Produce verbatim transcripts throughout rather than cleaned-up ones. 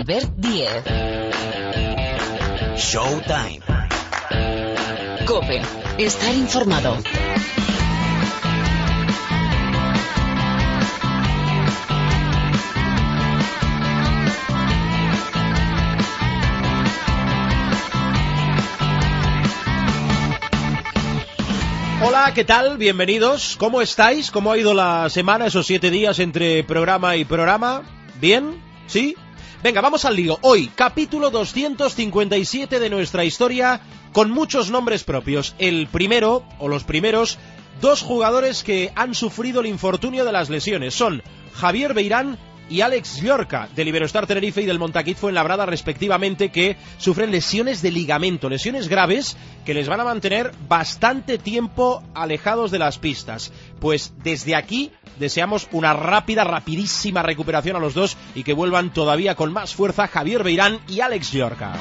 Albert Díez. Showtime. COPE. Estar informado. Hola, ¿qué tal? Bienvenidos. ¿Cómo estáis? ¿Cómo ha ido la semana, esos siete días entre programa y programa? ¿Bien? ¿Sí? Venga, vamos al lío. Hoy, capítulo doscientos cincuenta y siete de nuestra historia, con muchos nombres propios. El primero, o los primeros, dos jugadores que han sufrido el infortunio de las lesiones. Son Javier Beirán y Alex Llorca, del Iberostar Tenerife y del Montaquit Fuenlabrada, respectivamente, que sufren lesiones de ligamento, lesiones graves que les van a mantener bastante tiempo alejados de las pistas. Pues desde aquí deseamos una rápida, rapidísima recuperación a los dos y que vuelvan todavía con más fuerza Javier Beirán y Alex Llorca.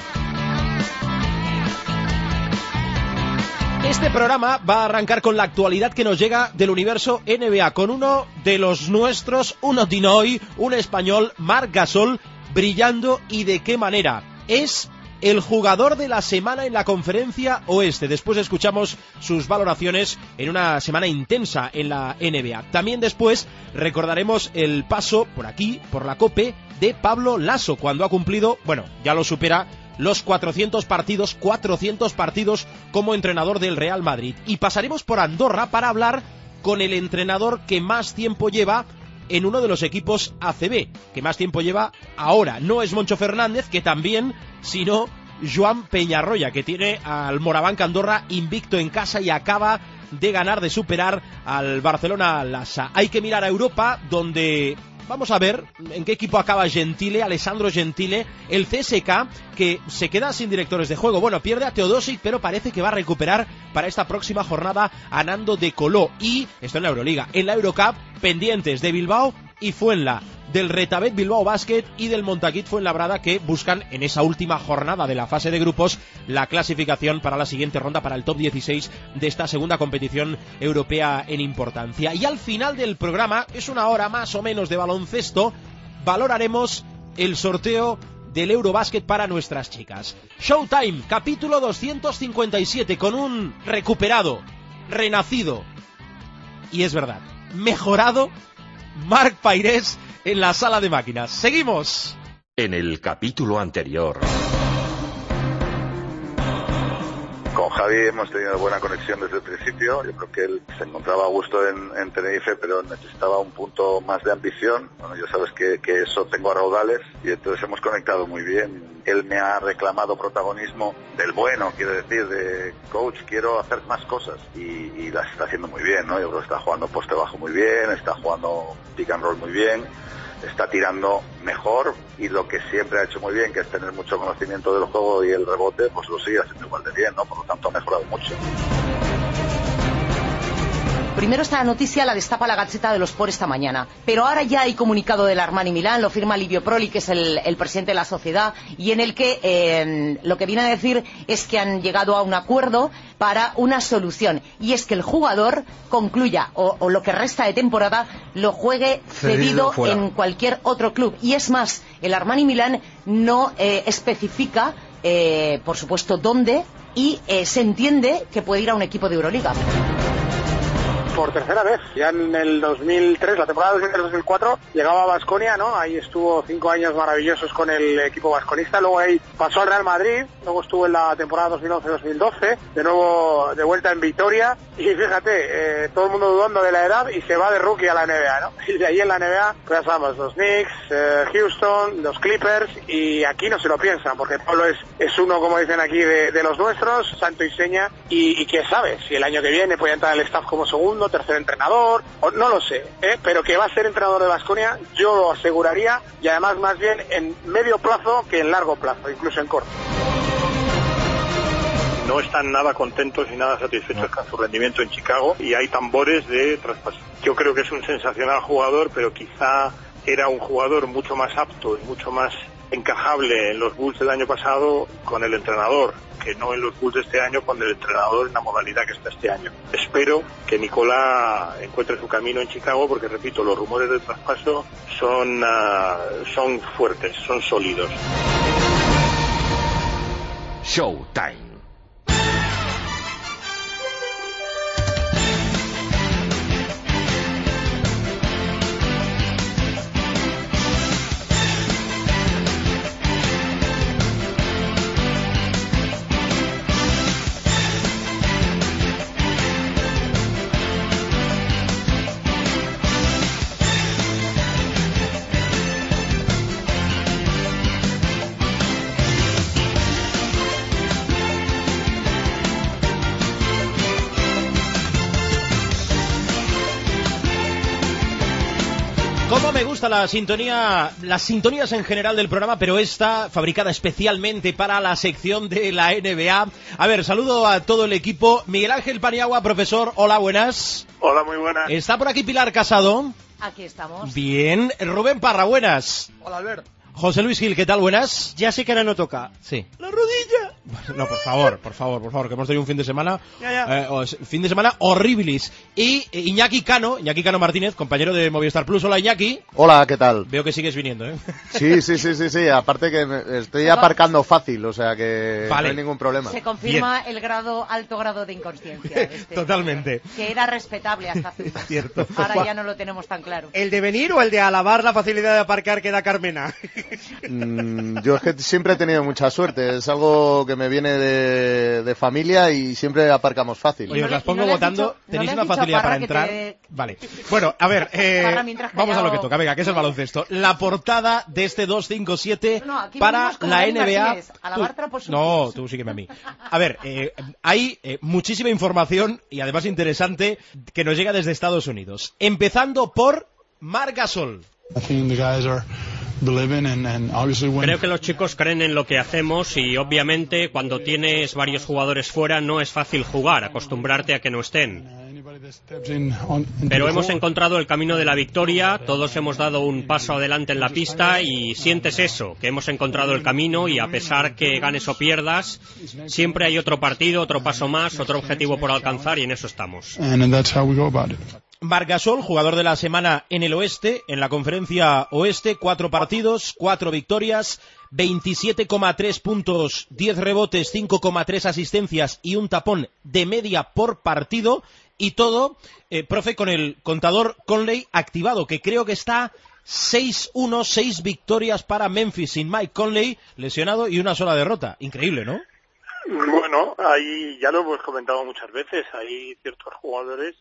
Este programa va a arrancar con la actualidad que nos llega del universo N B A, con uno de los nuestros, un Otinoy, un español, Marc Gasol, brillando, y de qué manera. Es el jugador de la semana en la Conferencia Oeste. Después escuchamos sus valoraciones en una semana intensa en la N B A. También después recordaremos el paso por aquí, por la COPE, de Pablo Lasso, cuando ha cumplido, bueno, ya lo supera, los cuatrocientos partidos, cuatrocientos partidos como entrenador del Real Madrid. Y pasaremos por Andorra para hablar con el entrenador que más tiempo lleva en uno de los equipos A C B, que más tiempo lleva ahora. No es Moncho Fernández, que también, sino Joan Peñarroya, que tiene al Morabanc Andorra invicto en casa y acaba de ganar, de superar al Barcelona Lassa. Hay que mirar a Europa, donde vamos a ver en qué equipo acaba Gentile, Alessandro Gentile, el C S K, que se queda sin directores de juego. Bueno, pierde a Teodosic, pero parece que va a recuperar para esta próxima jornada a Nando de Coló. Y esto en la Euroliga. En la Eurocup, pendientes de Bilbao y Fuenla, del Retabet Bilbao Basket y del Montaquit Fuenlabrada, que buscan en esa última jornada de la fase de grupos la clasificación para la siguiente ronda, para el top dieciséis de esta segunda competición europea en importancia. Y al final del programa, es una hora más o menos de baloncesto, valoraremos el sorteo del Eurobasket para nuestras chicas. Showtime, capítulo doscientos cincuenta y siete, con un recuperado, renacido, y es verdad, mejorado, Marc Pairés en la sala de máquinas. ¡Seguimos! En el capítulo anterior. Con Javi hemos tenido buena conexión desde el principio. Yo creo que él se encontraba a gusto en, en Tenerife, pero necesitaba un punto más de ambición. Bueno, ya sabes que, que eso tengo a raudales, y entonces hemos conectado muy bien. Él me ha reclamado protagonismo del bueno, quiero decir, de coach, quiero hacer más cosas, y, y las está haciendo muy bien, ¿no? Yo creo que está jugando poste bajo muy bien, está jugando pick and roll muy bien, está tirando mejor, y lo que siempre ha hecho muy bien, que es tener mucho conocimiento del juego y el rebote, pues lo sigue haciendo igual de bien, ¿no? Por lo tanto ha mejorado mucho. Primero esta noticia la destapa la Gazzetta dello Sport esta mañana, pero ahora ya hay comunicado del Armani Milán, lo firma Livio Proli, que es el, el presidente de la sociedad, y en el que eh, lo que viene a decir es que han llegado a un acuerdo para una solución, y es que el jugador concluya, o, o lo que resta de temporada, lo juegue cedido, cedido en cualquier otro club. Y es más, el Armani Milán no eh, especifica, eh, por supuesto, dónde, y eh, se entiende que puede ir a un equipo de Euroliga. Por tercera vez, ya en el dos mil tres, la temporada dos mil tres dos mil cuatro, llegaba a Baskonia, ¿no? Ahí estuvo cinco años maravillosos con el equipo vasconista, luego ahí pasó al Real Madrid, luego estuvo en la temporada dos mil once dos mil doce, de nuevo de vuelta en Vitoria, y fíjate, eh, todo el mundo dudando de la edad, y se va de rookie a la N B A, ¿no? Y de ahí en la N B A, pues ya sabemos, los Knicks, eh, Houston, los Clippers, y aquí no se lo piensan, porque Pablo es, es uno, como dicen aquí, de, de los nuestros, santo y seña, y, y quién sabe, si el año que viene puede entrar al staff como segundo, tercer entrenador, o no lo sé, ¿eh? Pero que va a ser entrenador de Baskonia, yo lo aseguraría, y además más bien en medio plazo que en largo plazo, incluso en corto. No están nada contentos y nada satisfechos con su rendimiento en Chicago, y hay tambores de traspaso. Yo creo que es un sensacional jugador, pero quizá era un jugador mucho más apto y mucho más encajable en los Bulls del año pasado con el entrenador, que no en los Bulls de este año con el entrenador en la modalidad que está este año. Espero que Nikola encuentre su camino en Chicago, porque repito, los rumores del traspaso son, uh, son fuertes, son sólidos. Showtime. Cómo me gusta la sintonía, las sintonías en general del programa, pero esta fabricada especialmente para la sección de la N B A. A ver, saludo a todo el equipo. Miguel Ángel Paniagua, profesor, hola, buenas. Hola, muy buenas. ¿Está por aquí Pilar Casado? Aquí estamos. Bien. Rubén Parra, buenas. Hola, Albert. José Luis Gil, ¿qué tal? Buenas. Ya sé que ahora no toca. Sí. ¡La rodilla! No, por favor, por favor, por favor, que hemos tenido un fin de semana, ya, ya. Eh, o, fin de semana horribilis. Y eh, Iñaki Cano, Iñaki Cano Martínez, compañero de Movistar Plus. Hola, Iñaki. Hola, ¿qué tal? Veo que sigues viniendo, ¿eh? Sí, sí, sí, sí, sí. Aparte que me estoy aparcando fácil, o sea que vale. No hay ningún problema. Se confirma Bien. el grado, alto grado de inconsciencia. De este Totalmente. Tipo, que era respetable hasta hace un Cierto. Ahora ya no lo tenemos tan claro. ¿El de venir o el de alabar la facilidad de aparcar que da Carmena? Mm, yo es que siempre he tenido mucha suerte. Es algo que me viene de, de familia y siempre aparcamos fácil. Oye, os no las pongo no votando. Dicho, Tenéis no una facilidad para entrar. te... Vale. Bueno, a ver, eh, vamos a lo que toca. Venga, que es el baloncesto. La portada de este dos cinco siete no, no, para la N B A. Tú, no, tú sígueme a mí. A ver, eh, hay eh, muchísima información y además interesante que nos llega desde Estados Unidos. Empezando por Marc Gasol. Creo que los chicos creen en lo que hacemos y obviamente cuando tienes varios jugadores fuera no es fácil jugar, acostumbrarte a que no estén. Pero hemos encontrado el camino de la victoria, todos hemos dado un paso adelante en la pista y sientes eso, que hemos encontrado el camino y a pesar que ganes o pierdas, siempre hay otro partido, otro paso más, otro objetivo por alcanzar y en eso estamos. Marc Gasol, jugador de la semana en el oeste, en la conferencia oeste, cuatro partidos, cuatro victorias, veintisiete coma tres puntos, diez rebotes, cinco coma tres asistencias y un tapón de media por partido. Y todo, eh, profe, con el contador Conley activado, que creo que está seis uno, seis victorias para Memphis sin Mike Conley lesionado y una sola derrota. Increíble, ¿no? Bueno, ahí ya lo hemos comentado muchas veces, hay ciertos jugadores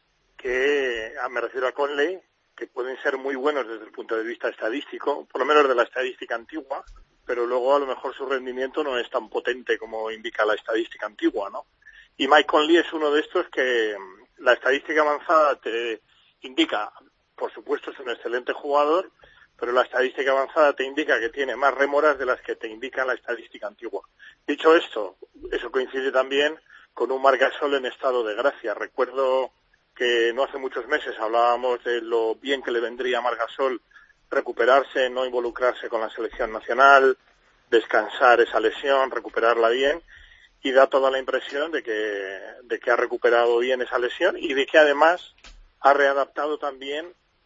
que, me refiero a Conley, que pueden ser muy buenos desde el punto de vista estadístico, por lo menos de la estadística antigua, pero luego a lo mejor su rendimiento no es tan potente como indica la estadística antigua, ¿no? Y Mike Conley es uno de estos que la estadística avanzada te indica, por supuesto es un excelente jugador, pero la estadística avanzada te indica que tiene más rémoras de las que te indica la estadística antigua. Dicho esto, eso coincide también con un Marc Gasol en estado de gracia. Recuerdo que no hace muchos meses hablábamos de lo bien que le vendría a Marc Gasol recuperarse, no involucrarse con la selección nacional, descansar esa lesión, recuperarla bien, y da toda la impresión de que, de que ha recuperado bien esa lesión y de que además ha readaptado también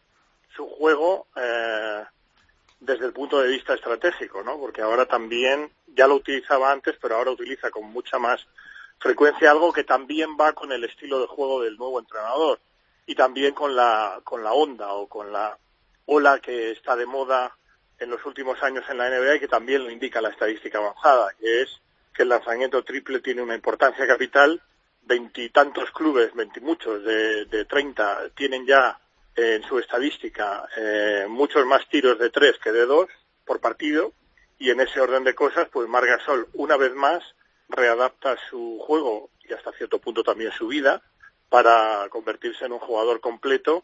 su juego eh, desde el punto de vista estratégico, ¿no? Porque ahora también, ya lo utilizaba antes, pero ahora utiliza con mucha más frecuencia algo que también va con el estilo de juego del nuevo entrenador y también con la, con la onda o con la ola que está de moda en los últimos años en la N B A y que también lo indica la estadística avanzada, que es que el lanzamiento triple tiene una importancia capital. Veintitantos clubes, veintimuchos de, de treinta, tienen ya eh, en su estadística eh, muchos más tiros de tres que de dos por partido, y en ese orden de cosas, pues Marc Gasol, una vez más, readapta su juego y hasta cierto punto también su vida para convertirse en un jugador completo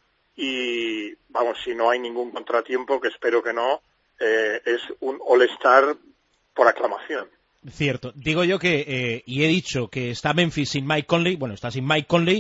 y, vamos, si no hay ningún contratiempo, que espero que no, eh, es un All-Star por aclamación. Cierto. Digo yo que, eh, y he dicho que está Memphis sin Mike Conley, bueno, está sin Mike Conley,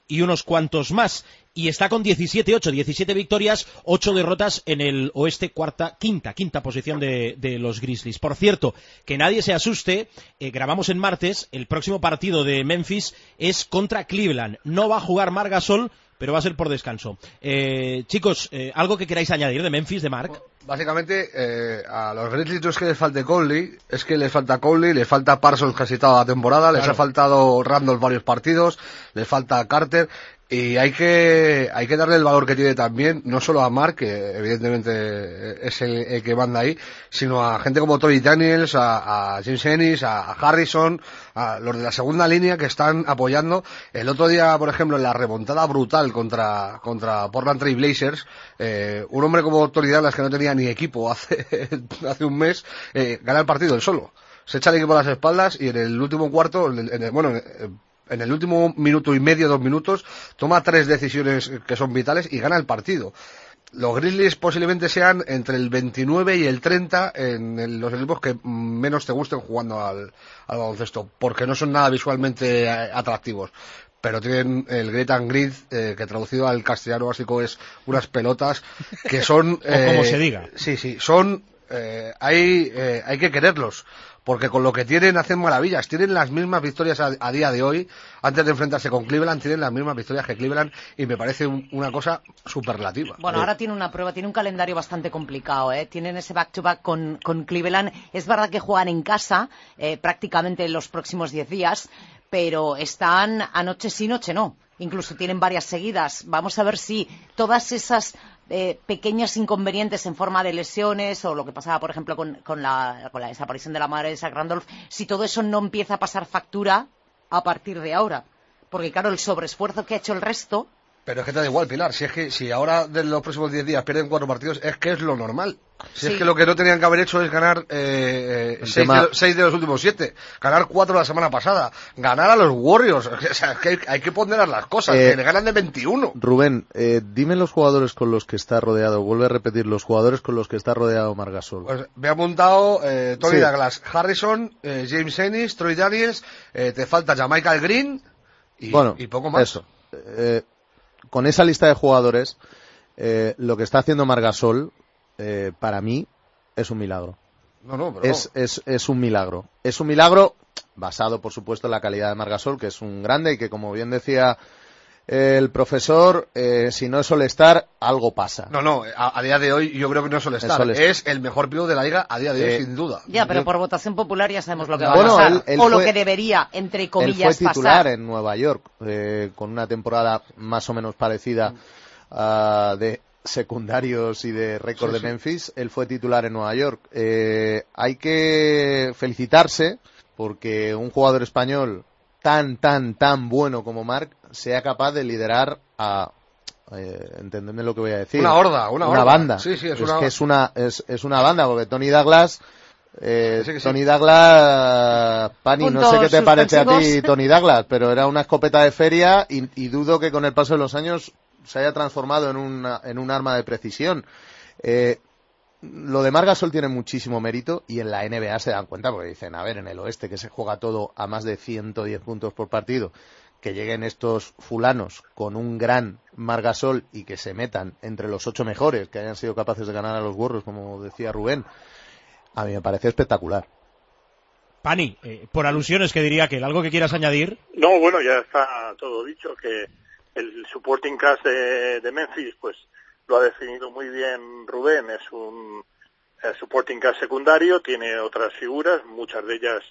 y unos cuantos más. Y está con diecisiete ocho, diecisiete victorias, ocho derrotas en el oeste, cuarta, quinta, quinta posición de, de los Grizzlies. Por cierto, que nadie se asuste, eh, grabamos en martes, el próximo partido de Memphis es contra Cleveland. No va a jugar Marc Gasol, pero va a ser por descanso. Eh, chicos, eh, ¿algo que queráis añadir de Memphis, de Marc? Básicamente, eh, a los Grizzlies no es que les falte Conley, es que les falta Conley, les falta Parsons casi toda la temporada, les claro. ha faltado Randolph varios partidos, les falta Carter, y hay que hay que darle el valor que tiene también, no solo a Mark, que evidentemente es el, el que manda ahí, sino a gente como Troy Daniels, a, a James Ennis, a, a Harrison, a los de la segunda línea que están apoyando. El otro día, por ejemplo, en la remontada brutal contra contra Portland Trail Blazers, eh, un hombre como Troy Daniels, que no tenía ni equipo hace hace un mes, eh, gana el partido él solo. Se echa el equipo a las espaldas y en el último cuarto, en el, en el, bueno, en el último minuto y medio, dos minutos, toma tres decisiones que son vitales y gana el partido. Los Grizzlies posiblemente sean entre el veintinueve y el treinta en el, los equipos que menos te gusten jugando al, al baloncesto, porque no son nada visualmente atractivos. Pero tienen el Great and Grid, eh, que traducido al castellano básico es unas pelotas que son... Eh, o como se diga. Sí, sí, son... Eh, hay, eh, hay que quererlos, porque con lo que tienen hacen maravillas. Tienen las mismas victorias a, a día de hoy, antes de enfrentarse con Cleveland, tienen las mismas victorias que Cleveland, y me parece un, una cosa superlativa. Bueno, eh. ahora tiene una prueba, tiene un calendario bastante complicado, ¿eh? Tienen ese back-to-back con, con Cleveland. Es verdad que juegan en casa eh, prácticamente en los próximos diez días, pero están a noche sí, noche no. Incluso tienen varias seguidas. Vamos a ver si todas esas eh, pequeños inconvenientes en forma de lesiones, o lo que pasaba, por ejemplo, con, con, la, con la desaparición de la madre de Zach Randolph, si todo eso no empieza a pasar factura a partir de ahora. Porque, claro, el sobreesfuerzo que ha hecho el resto... Pero es que te da igual, Pilar. Si es que si ahora de los próximos diez días pierden cuatro partidos, es que es lo normal. Si sí. es que lo que no tenían que haber hecho es ganar eh, seis, tema... de, seis de los últimos siete, ganar cuatro la semana pasada, ganar a los Warriors. O sea, es que hay, hay que ponderar las cosas, eh, que le ganan de veintiuno. Rubén, eh, dime los jugadores con los que está rodeado, vuelve a repetir, los jugadores con los que está rodeado Marc Gasol. Pues me ha apuntado eh, Tony sí. Douglas, Harrison, eh, James Ennis, Troy Daniels, eh, te falta Jamichael Green y, bueno, y poco más. Eso. Eh, con esa lista de jugadores, eh, lo que está haciendo Marc Gasol, eh, para mí, es un milagro. No, no, pero es, no. es, es un milagro. Es un milagro basado, por supuesto, en la calidad de Marc Gasol, que es un grande y que, como bien decía eh, el profesor, eh, si no es All-Star, algo pasa. No, no, a, a día de hoy yo creo que no es All-Star. Es, es el mejor pivote de la liga a día de hoy, eh, sin duda. Ya, pero por votación popular ya sabemos lo que va bueno, a pasar. Él, él o fue, lo que debería, entre comillas, él fue titular pasar. en Nueva York, eh, con una temporada más o menos parecida uh, de secundarios y de récord sí, de Memphis. Sí. Él fue titular en Nueva York. Eh, hay que felicitarse porque un jugador español tan, tan, tan bueno como Marc sea capaz de liderar a... Eh, entendedme lo que voy a decir. Una horda, una, una horda. banda. Sí, sí, es, es una... que es una, es, es una banda, porque Tony Douglas... Eh, sí, sí. Tony Douglas, Pani, Puntos no sé qué te parece a ti Tony Douglas, pero era una escopeta de feria y, y dudo que con el paso de los años se haya transformado en, una, en un arma de precisión. Eh, lo de Marc Gasol tiene muchísimo mérito y en la N B A se dan cuenta porque dicen, a ver, en el oeste que se juega todo a más de ciento diez puntos por partido, que lleguen estos fulanos con un gran Marc Gasol y que se metan entre los ocho mejores, que hayan sido capaces de ganar a los Warriors, como decía Rubén, a mí me parece espectacular. Pani, eh, por alusiones que diría que algo que quieras añadir. No, bueno, ya está todo dicho, que el supporting cast de, de Memphis, pues lo ha definido muy bien Rubén, es un eh, supporting cast secundario, tiene otras figuras, muchas de ellas,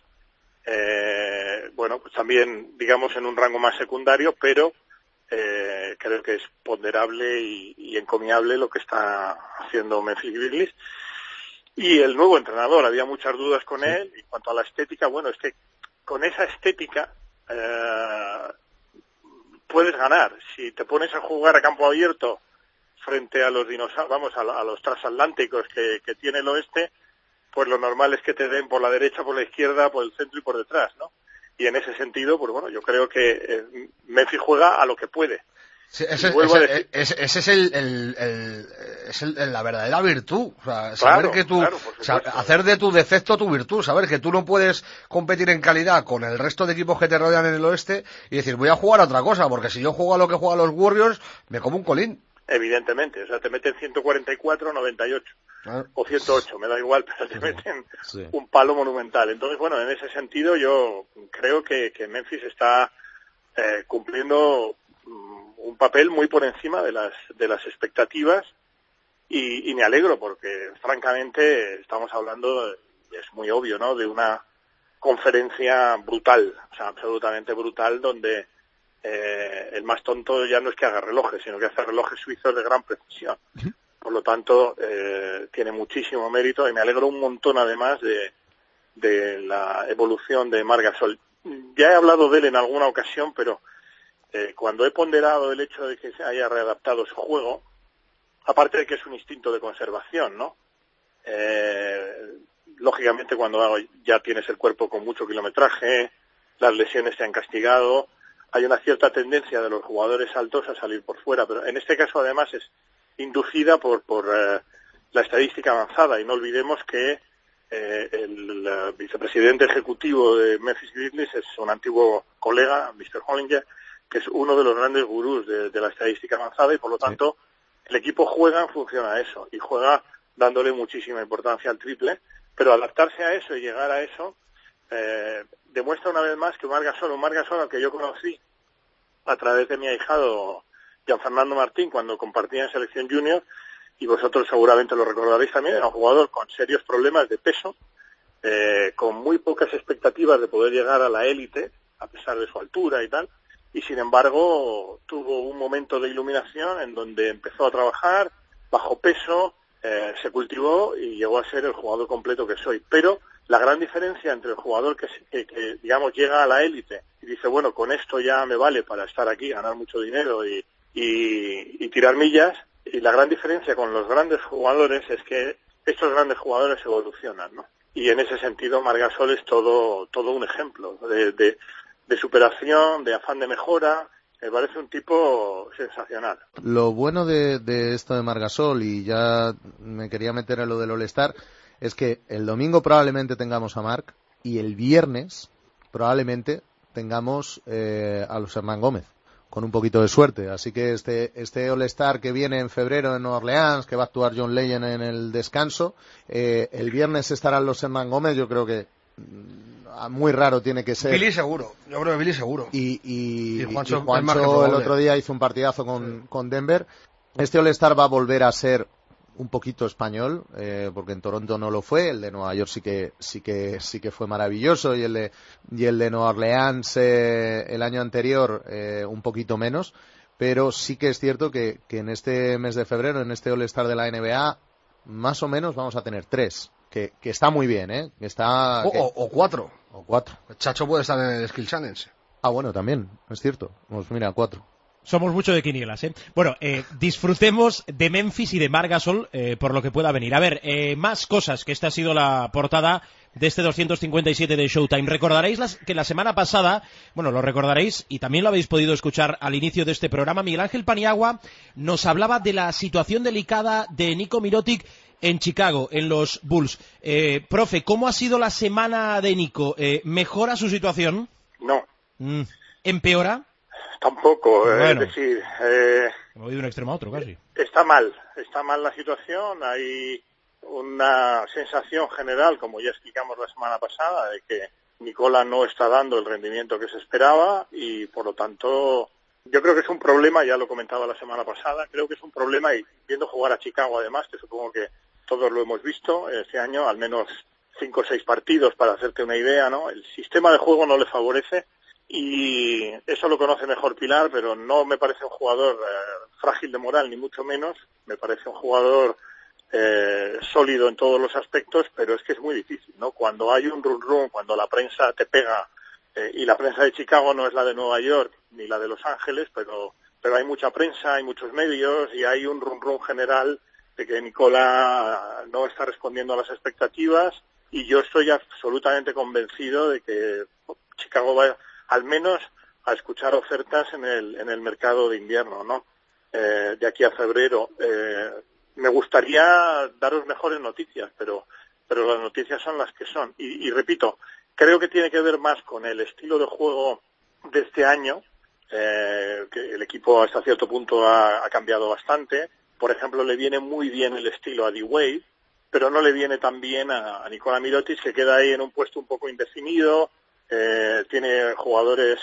eh, bueno, pues también, digamos, en un rango más secundario, pero eh, creo que es ponderable y, y encomiable lo que está haciendo Memphis Grizzlies. Y el nuevo entrenador, había muchas dudas con sí. él, en cuanto a la estética, bueno, es que con esa estética eh, puedes ganar. Si te pones a jugar a campo abierto frente a los dinosaurios, vamos, a, a los transatlánticos que, que tiene el oeste, pues lo normal es que te den por la derecha, por la izquierda, por el centro y por detrás, ¿no? Y en ese sentido, pues bueno, yo creo que eh, Memphis juega a lo que puede. Sí, ese, ese, ese, ese es, el, el, el, es el, la verdadera virtud. O sea, saber claro, que tú, claro, hacer de tu defecto tu virtud, saber que tú no puedes competir en calidad con el resto de equipos que te rodean en el oeste y decir, voy a jugar a otra cosa, porque si yo juego a lo que juegan los Warriors, me como un colín. Evidentemente, o sea, te meten ciento cuarenta y cuatro, noventa y ocho, ah. o ciento ocho, me da igual, pero te meten sí. un palo monumental. Entonces, bueno, en ese sentido yo creo que, que Memphis está eh, cumpliendo un papel muy por encima de las de las expectativas y, y me alegro porque francamente estamos hablando, es muy obvio, ¿no?, de una conferencia brutal, o sea, absolutamente brutal, donde eh, el más tonto ya no es que haga relojes, sino que hace relojes suizos de gran precisión. Por lo tanto, eh, tiene muchísimo mérito y me alegro un montón además de, de la evolución de Marc Gasol. Ya he hablado de él en alguna ocasión, pero Eh, cuando he ponderado el hecho de que se haya readaptado su juego, aparte de que es un instinto de conservación, ¿no? Eh, lógicamente cuando ya tienes el cuerpo con mucho kilometraje, las lesiones se han castigado, hay una cierta tendencia de los jugadores altos a salir por fuera, pero en este caso además es inducida por, por eh, la estadística avanzada, y no olvidemos que eh, el, el vicepresidente ejecutivo de Memphis Grizzlies es un antiguo colega, mister Hollinger, que es uno de los grandes gurús de, de la estadística avanzada, y por lo tanto sí. el equipo juega en función a eso, y juega dándole muchísima importancia al triple, pero adaptarse a eso y llegar a eso eh, demuestra una vez más que Marc Gasol, un Marc Gasol al que yo conocí a través de mi ahijado Gianfernando Martín cuando compartía en selección junior, y vosotros seguramente lo recordaréis también, era un jugador con serios problemas de peso, eh, con muy pocas expectativas de poder llegar a la élite, a pesar de su altura y tal, y sin embargo tuvo un momento de iluminación en donde empezó a trabajar bajo peso, eh, se cultivó y llegó a ser el jugador completo que soy. Pero la gran diferencia entre el jugador que, que, que digamos llega a la élite y dice, bueno, con esto ya me vale para estar aquí, ganar mucho dinero y, y, y tirar millas, y la gran diferencia con los grandes jugadores es que estos grandes jugadores evolucionan, ¿no? Y en ese sentido Marc Gasol es todo todo un ejemplo de, de de superación, de afán de mejora. Me parece un tipo sensacional. Lo bueno de, de esto de Marc Gasol, y ya me quería meter en lo del All-Star, es que el domingo probablemente tengamos a Marc y el viernes probablemente tengamos eh, a los Hernán Gómez, con un poquito de suerte. Así que este este All-Star que viene en febrero en Nueva Orleans, que va a actuar John Legend en el descanso, eh, el viernes estarán los Hernán Gómez. Yo creo que muy raro tiene que ser. Billy seguro, yo creo que Billy seguro. Y, y, y Juancho, y Juancho el otro día hizo un partidazo con, sí. con Denver. Este All-Star va a volver a ser un poquito español, eh, porque en Toronto no lo fue. El de Nueva York sí que sí que sí que fue maravilloso, y el de y el de Nueva Orleans eh, el año anterior eh, un poquito menos. Pero sí que es cierto que, que en este mes de febrero, en este All-Star de la N B A, más o menos vamos a tener tres. Que, que está muy bien, ¿eh? Que está, o, que... o, o cuatro. O cuatro. Chacho puede estar en el Skill Challenge. Ah, bueno, también, es cierto. Pues mira, cuatro. Somos mucho de quinielas, ¿eh? Bueno, eh, disfrutemos de Memphis y de Marc Gasol eh, por lo que pueda venir. A ver, eh, más cosas, que esta ha sido la portada de este doscientos cincuenta y siete de Showtime. Recordaréis las, que la semana pasada, bueno, lo recordaréis y también lo habéis podido escuchar al inicio de este programa, Miguel Ángel Paniagua nos hablaba de la situación delicada de Nico Mirotic en Chicago, en los Bulls. Eh, profe, ¿cómo ha sido la semana de Nico? Eh, ¿Mejora su situación? No. Mm. ¿Empeora? Tampoco, bueno. Es decir... Eh, Hemos ido de un extremo a otro, casi. Está mal, está mal la situación. Hay una sensación general, como ya explicamos la semana pasada, de que Nicola no está dando el rendimiento que se esperaba y, por lo tanto, yo creo que es un problema, ya lo comentaba la semana pasada, creo que es un problema, y viendo jugar a Chicago además, que supongo que todos lo hemos visto este año, al menos cinco o seis partidos para hacerte una idea, ¿no? El sistema de juego no le favorece y eso lo conoce mejor Pilar, pero no me parece un jugador eh, frágil de moral, ni mucho menos. Me parece un jugador eh, sólido en todos los aspectos, pero es que es muy difícil, ¿no? Cuando hay un run run, cuando la prensa te pega, eh, y la prensa de Chicago no es la de Nueva York ni la de Los Ángeles, pero pero hay mucha prensa, hay muchos medios y hay un run run general de que Nicola no está respondiendo a las expectativas, y yo estoy absolutamente convencido de que Chicago va al menos a escuchar ofertas en el, en el mercado de invierno, ¿no? Eh, de aquí a febrero. Eh, me gustaría daros mejores noticias, pero, pero las noticias son las que son. Y, y repito, creo que tiene que ver más con el estilo de juego de este año, eh, que el equipo hasta cierto punto ha, ha cambiado bastante. Por ejemplo, le viene muy bien el estilo a D-Wade, pero no le viene tan bien a, a Nikola Mirotic, que queda ahí en un puesto un poco indefinido. Eh, tiene jugadores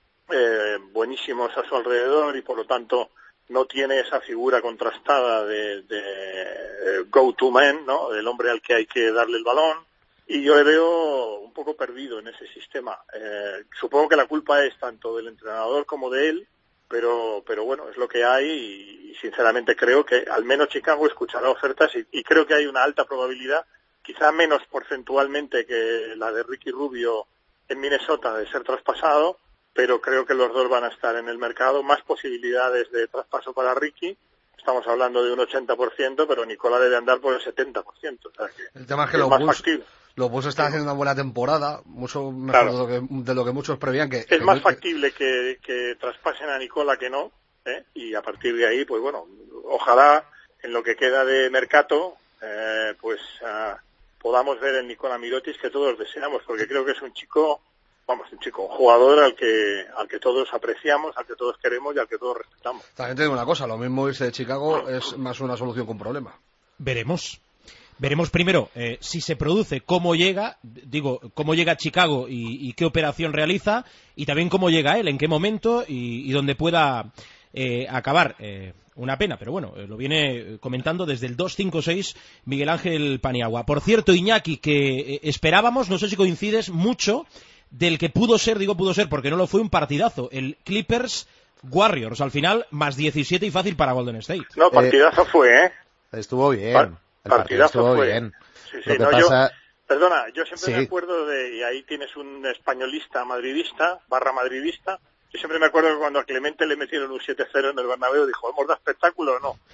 eh, buenísimos a su alrededor y por lo tanto no tiene esa figura contrastada de, de eh, go-to man, ¿no? Del hombre al que hay que darle el balón. Y yo le veo un poco perdido en ese sistema. Eh, supongo que la culpa es tanto del entrenador como de él, pero pero bueno, es lo que hay y, y sinceramente creo que al menos Chicago escuchará ofertas y, y creo que hay una alta probabilidad, quizá menos porcentualmente que la de Ricky Rubio en Minnesota, de ser traspasado, pero creo que los dos van a estar en el mercado. Más posibilidades de traspaso para Ricky, estamos hablando de un ochenta por ciento, pero Nikola debe andar por el setenta por ciento. O sea que el tema es que es los más Bulls, factible. los Bulls están haciendo una buena temporada, mucho mejor Claro. de, lo que, de lo que muchos prevían. Que, Es que más factible que, que traspasen a Nikola que no, ¿eh? Y a partir de ahí, pues bueno, ojalá en lo que queda de mercado, eh, pues uh, podamos ver el Nikola Mirotic que todos deseamos, porque creo que es un chico, vamos, un chico, un jugador al que al que todos apreciamos, al que todos queremos y al que todos respetamos. También te digo una cosa, lo mismo irse de Chicago es más una solución que un problema. Veremos. Veremos primero eh, si se produce, cómo llega, digo, cómo llega a Chicago y, y qué operación realiza, y también cómo llega él, en qué momento y, y dónde pueda eh, acabar. Eh, una pena, pero bueno, eh, lo viene comentando desde el dos cinco seis Miguel Ángel Paniagua. Por cierto, Iñaki, que eh, esperábamos, no sé si coincides, mucho del que pudo ser, digo pudo ser porque no lo fue, un partidazo, el Clippers Warriors, al final más diecisiete y fácil para Golden State. No, partidazo eh, fue, ¿eh? Estuvo bien. Par el partido estuvo fue. bien. Sí, sí, Lo que no, pasa... yo, perdona, yo siempre sí. me acuerdo de, y ahí tienes un españolista madridista, barra madridista, yo siempre me acuerdo que cuando a Clemente le metieron un siete cero en el Bernabéu, dijo, ¿hemos dado espectáculo o no?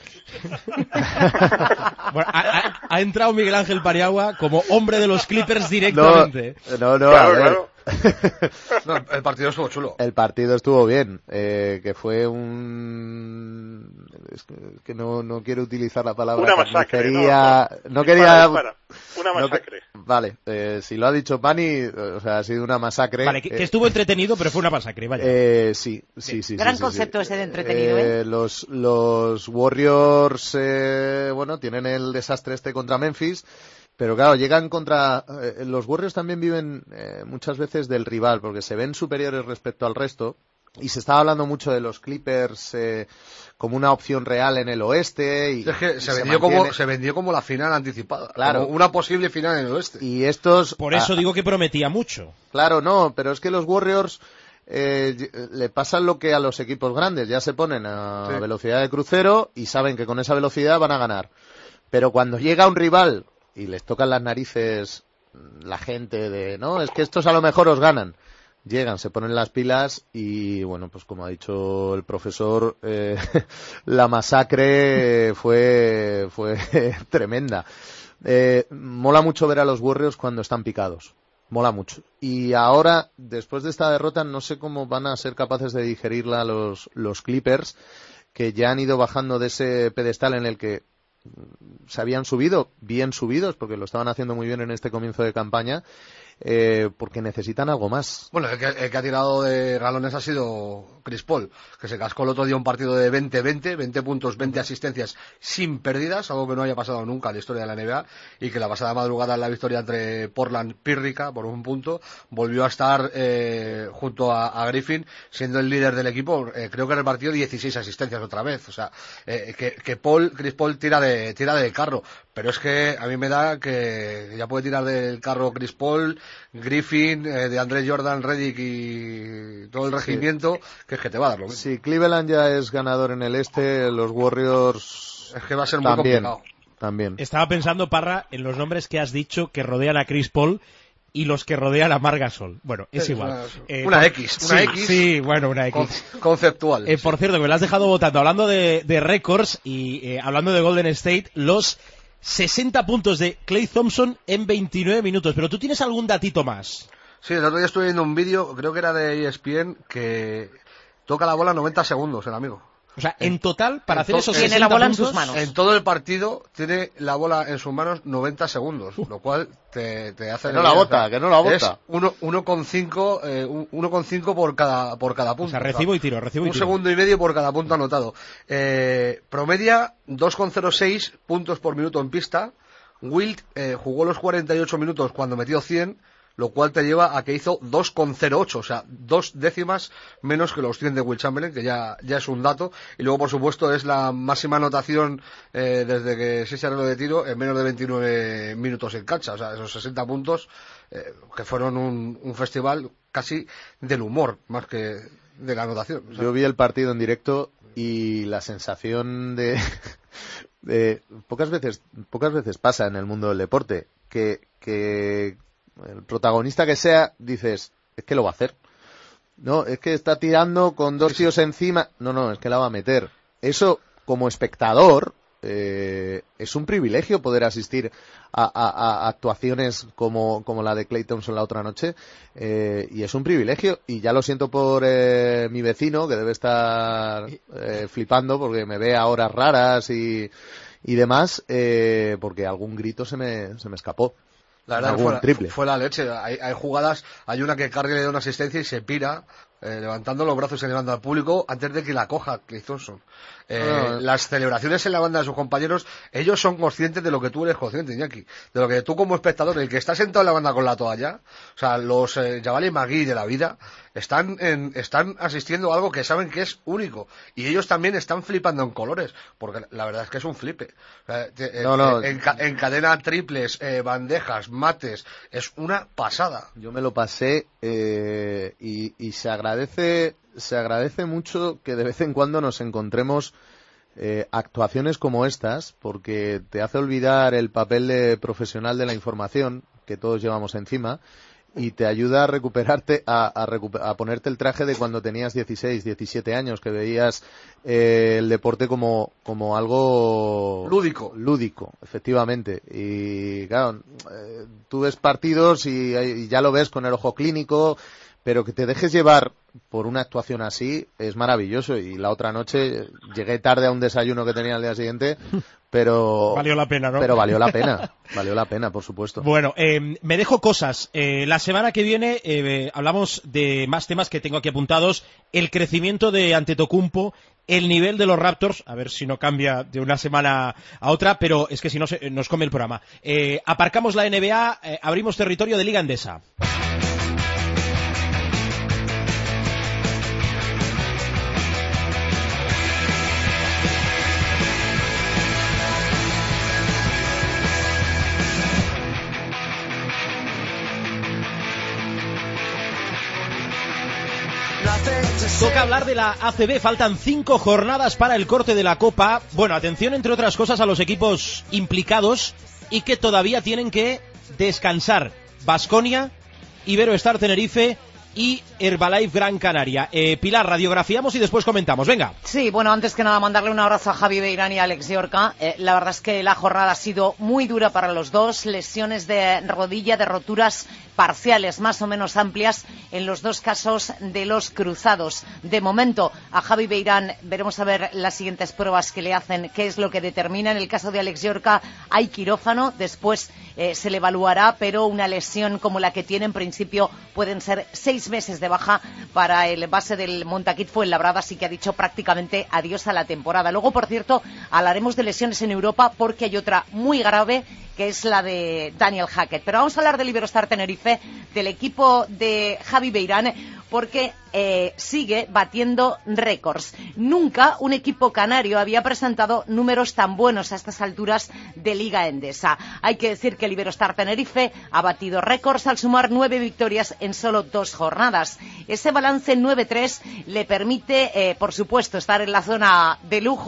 Bueno, ha, ha, ha entrado Miguel Ángel Paniagua como hombre de los Clippers directamente. No, no, no claro, a ver. claro. No, el partido estuvo chulo. El partido estuvo bien, eh, que fue un... Es que, que no, no quiero utilizar la palabra... Una masacre, no, no, no quería... Dispara, dispara. Una masacre. No, vale, eh, si lo ha dicho Pani, o sea, ha sido una masacre. Vale, que, que eh, estuvo entretenido, pero fue una masacre, vaya. Eh, sí, sí, sí. Gran sí, concepto sí, ese de entretenido, ¿eh? eh los, los Warriors, eh, bueno, tienen el desastre este contra Memphis, pero claro, llegan contra... Eh, los Warriors también viven eh, muchas veces del rival, porque se ven superiores respecto al resto, y se estaba hablando mucho de los Clippers eh, como una opción real en el oeste. Y, es que y se, se vendió mantiene... como, se vendió como la final anticipada, claro, como una posible final en el oeste. Y estos... Por eso ah, digo que prometía mucho. Claro, no, pero es que los Warriors... Eh, le pasan lo que a los equipos grandes, ya se ponen a sí. velocidad de crucero y saben que con esa velocidad van a ganar. Pero cuando llega un rival y les tocan las narices la gente de, no, es que estos a lo mejor os ganan, llegan, se ponen las pilas y bueno, pues como ha dicho el profesor, eh, la masacre fue, fue tremenda. Eh, mola mucho ver a los Warriors cuando están picados. Mola mucho. Y ahora, después de esta derrota, no sé cómo van a ser capaces de digerirla los, los Clippers, que ya han ido bajando de ese pedestal en el que se habían subido, bien subidos, porque lo estaban haciendo muy bien en este comienzo de campaña, eh, porque necesitan algo más. Bueno, el que, el que ha tirado de galones ha sido Chris Paul, que se cascó el otro día un partido de veinte veinte, veinte puntos, veinte asistencias sin pérdidas, algo que no haya pasado nunca en la historia de la N B A, y que la pasada madrugada en la victoria entre Portland pírrica por un punto, volvió a estar eh, junto a, a Griffin, siendo el líder del equipo. Eh, creo que repartió dieciséis asistencias otra vez. O sea, eh, que, que Paul, Chris Paul tira de, tira del carro, pero es que a mí me da que ya puede tirar del carro Chris Paul, Griffin, eh, de Andre Jordan, Redick y todo el regimiento, sí. que es que te va a dar lo mismo. Si Cleveland ya es ganador en el este, los Warriors es que va a ser también, muy complicado. También. Estaba pensando, Parra, en los nombres que has dicho que rodean a Chris Paul y los que rodean a Marc Gasol. Bueno, es sí, igual. Una, eh, una por... X, una sí, X. Sí, bueno, una X. Con, conceptual. Eh, por sí. cierto, que me la has dejado votando. Hablando de, de récords y eh, hablando de Golden State, los sesenta puntos de Klay Thompson en veintinueve minutos. Pero tú tienes algún datito más. Sí, el otro día estuve viendo un vídeo, creo que era de E S P N, que toca la bola noventa segundos el amigo. O sea, en total, para en hacer esos tiene la bola puntos, en sus manos. En todo el partido tiene la bola en sus manos noventa segundos, uh. lo cual te, te hace... Que no la bota, que no la bota. Es uno coma cinco eh, uno coma cinco por cada, por cada punto. O sea, recibo y tiro, recibo y un tiro. Un segundo y medio por cada punto anotado. Eh, promedia dos coma cero seis puntos por minuto en pista. Wilt eh, jugó los cuarenta y ocho minutos cuando metió cien, lo cual te lleva a que hizo dos coma cero ocho, o sea, dos décimas menos que los cien de Wilt Chamberlain, que ya, ya es un dato. Y luego, por supuesto, es la máxima anotación eh, desde que se arregló de tiro en menos de veintinueve minutos en cancha. O sea, esos sesenta puntos eh, que fueron un, un festival casi del humor, más que de la anotación. O sea, yo vi el partido en directo y la sensación de... de pocas veces pocas veces pasa en el mundo del deporte que, que el protagonista que sea, dices, es que lo va a hacer. No, es que está tirando con dos tíos encima. No, no, es que la va a meter. Eso, como espectador, eh, es un privilegio poder asistir a, a, a actuaciones como, como la de Klay Thompson la otra noche. Eh, y es un privilegio. Y ya lo siento por eh, mi vecino, que debe estar eh, flipando porque me ve a horas raras y, y demás, eh, porque algún grito se me, se me escapó. La verdad que fue, triple. fue la leche. Hay, hay jugadas, hay una que Curry le da una asistencia y se pira, eh, levantando los brazos y elevando al público antes de que la coja Klay Thompson. Eh, ah. Las celebraciones en la banda de sus compañeros, ellos son conscientes de lo que tú eres consciente, Iñaki. De lo que tú como espectador, el que está sentado en la banda con la toalla, o sea, los eh, Jabali Magui de la vida, están en, están asistiendo a algo que saben que es único. Y ellos también están flipando en colores, porque la verdad es que es un flipe. Eh, te, no, no. En, encadena triples, eh, bandejas, mates, es una pasada. Yo me lo pasé eh, y, y se agradece se agradece mucho que de vez en cuando nos encontremos eh, actuaciones como estas, porque te hace olvidar el papel de profesional de la información que todos llevamos encima y te ayuda a recuperarte, a, a, recuper- a ponerte el traje de cuando tenías dieciséis, diecisiete años, que veías eh, el deporte como, como algo lúdico. Lúdico, efectivamente. Y claro, eh, tú ves partidos y, y ya lo ves con el ojo clínico, pero que te dejes llevar por una actuación así es maravilloso. Y la otra noche llegué tarde a un desayuno que tenía al día siguiente, pero valió la pena, ¿no? Pero valió la pena, valió la pena, por supuesto. Bueno, eh, me dejo cosas. Eh, la semana que viene eh, hablamos de más temas que tengo aquí apuntados. El crecimiento de Antetokounmpo, el nivel de los Raptors, a ver si no cambia de una semana a otra, pero es que si no se, nos come el programa. Eh, aparcamos la N B A, eh, abrimos territorio de Liga Endesa. Toca hablar de la A C B, faltan cinco jornadas para el corte de la Copa. Bueno, atención entre otras cosas a los equipos implicados y que todavía tienen que descansar. Baskonia, Iberoestar Tenerife y Herbalife Gran Canaria. Eh, Pilar, radiografiamos y después comentamos, venga. Sí, bueno, antes que nada mandarle un abrazo a Javi Beirán y a Alex Yorca. Eh, la verdad es que la jornada ha sido muy dura para los dos, lesiones de rodilla, de roturas parciales más o menos amplias en los dos casos de los cruzados. De momento, a Javi Beirán veremos a ver las siguientes pruebas que le hacen, qué es lo que determina. En el caso de Alex Yorca hay quirófano, después eh, se le evaluará, pero una lesión como la que tiene en principio pueden ser seis meses de baja para el base del Montaquit Fuenlabrada, así que ha dicho prácticamente adiós a la temporada. Luego, por cierto, hablaremos de lesiones en Europa porque hay otra muy grave, que es la de Daniel Hackett. Pero vamos a hablar del Iberostar Tenerife, del equipo de Javi Beirán, porque eh, sigue batiendo récords. Nunca un equipo canario había presentado números tan buenos a estas alturas de Liga Endesa. Hay que decir que el Iberostar Tenerife ha batido récords al sumar nueve victorias en solo dos jornadas. Ese balance nueve tres le permite, eh, por supuesto, estar en la zona de lujo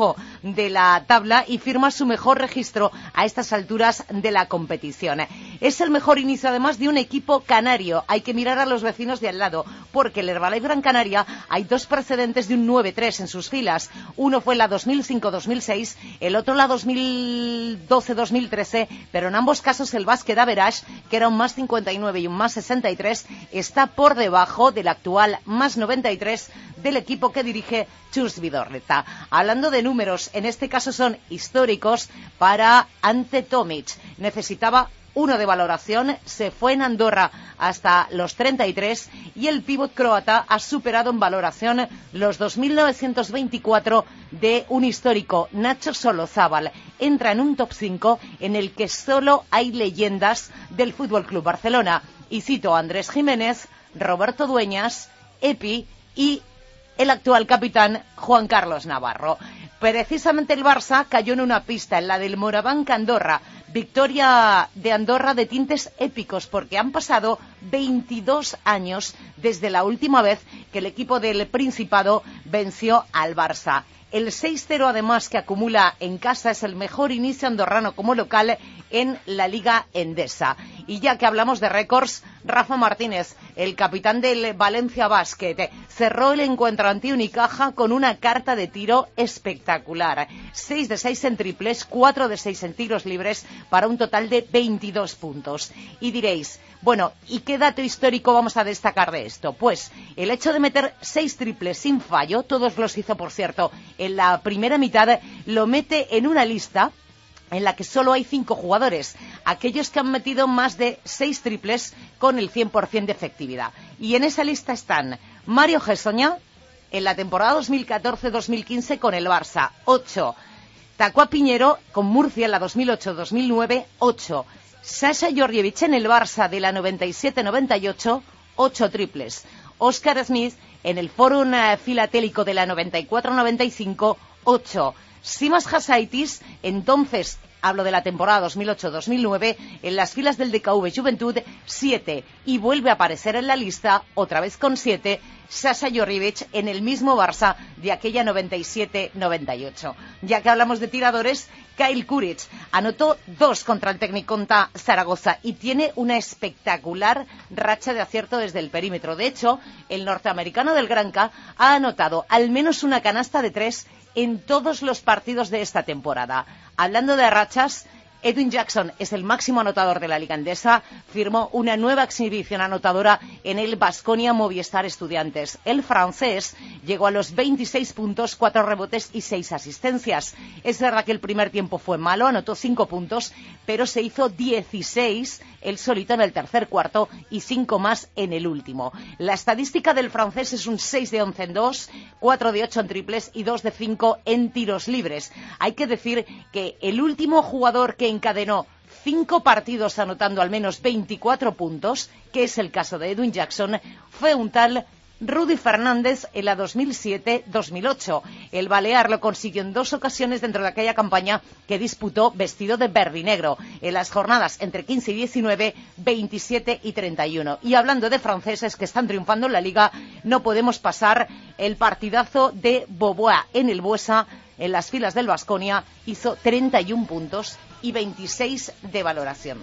de la tabla y firma su mejor registro a estas alturas de la competición. Es el mejor inicio además de un equipo canario. Hay que mirar a los vecinos de al lado, porque el Herbalife Gran Canaria hay dos precedentes de un nueve tres en sus filas. Uno fue la dos mil cinco dos mil seis, el otro la dos mil doce dos mil trece, pero en ambos casos el Basket Average, que era un más cincuenta y nueve y un más sesenta y tres, está por debajo del actual más noventa y tres del equipo que dirige Chus Vidorreta. Hablando de números, en este caso son históricos para Ante Tomic. Necesitaba uno de valoración, se fue en Andorra hasta los treinta y tres y el pívot croata ha superado en valoración los dos mil novecientos veinticuatro de un histórico, Nacho Solozábal. Entra en un top cinco en el que solo hay leyendas del F C Barcelona. Y cito a Andrés Jiménez, Roberto Dueñas, Epi y el actual capitán Juan Carlos Navarro. Precisamente el Barça cayó en una pista, en la del Morabanc Andorra. Victoria de Andorra de tintes épicos, porque han pasado veintidós años desde la última vez que el equipo del Principado venció al Barça. El seis cero además que acumula en casa es el mejor inicio andorrano como local en la Liga Endesa. Y ya que hablamos de récords, Rafa Martínez, el capitán del Valencia Basket, cerró el encuentro ante Unicaja con una carta de tiro espectacular. seis de seis en triples, cuatro de seis en tiros libres para un total de veintidós puntos. Y diréis, bueno, ¿y qué dato histórico vamos a destacar de esto? Pues el hecho de meter seis triples sin fallo, todos los hizo por cierto en la primera mitad, lo mete en una lista en la que solo hay cinco jugadores, aquellos que han metido más de seis triples con el cien por ciento de efectividad. Y en esa lista están Mario Gessoña, en la temporada dos mil catorce dos mil quince con el Barça, ocho. Tacua Piñero con Murcia en la dos mil ocho dos mil nueve, ocho. Sasha Georgievich en el Barça de la noventa y siete noventa y ocho, ocho triples. Oscar Smith en el Fórum Filatélico de la noventa y cuatro noventa y cinco, ocho. Simas Hassaitis, entonces, hablo de la temporada dos mil ocho dos mil nueve, en las filas del D K V Juventud, siete. Y vuelve a aparecer en la lista, otra vez con siete, Sasha Georgievich en el mismo Barça de aquella noventa y siete noventa y ocho. Ya que hablamos de tiradores, Kyle Kuric anotó dos contra el Tecniconta Zaragoza y tiene una espectacular racha de acierto desde el perímetro. De hecho, el norteamericano del Granca ha anotado al menos una canasta de tres en todos los partidos de esta temporada. Hablando de rachas, Edwin Jackson es el máximo anotador de la Liga Endesa, firmó una nueva exhibición anotadora en el Baskonia Movistar Estudiantes. El francés llegó a los veintiséis puntos, cuatro rebotes y seis asistencias. Es verdad que el primer tiempo fue malo, anotó cinco puntos, pero se hizo dieciséis él solito en el tercer cuarto y cinco más en el último. La estadística del francés es un seis de once en dos, cuatro de ocho en triples y dos de cinco en tiros libres. Hay que decir que el último jugador que encadenó cinco partidos anotando al menos veinticuatro puntos, que es el caso de Edwin Jackson, fue un tal Rudy Fernández en la dos mil siete dos mil ocho. El balear lo consiguió en dos ocasiones dentro de aquella campaña que disputó vestido de verde y negro, en las jornadas entre quince y diecinueve, veintisiete y treinta y uno. Y hablando de franceses que están triunfando en la Liga, no podemos pasar el partidazo de Bobois en el Buesa, en las filas del Baskonia, hizo treinta y un puntos y veintiséis de valoración.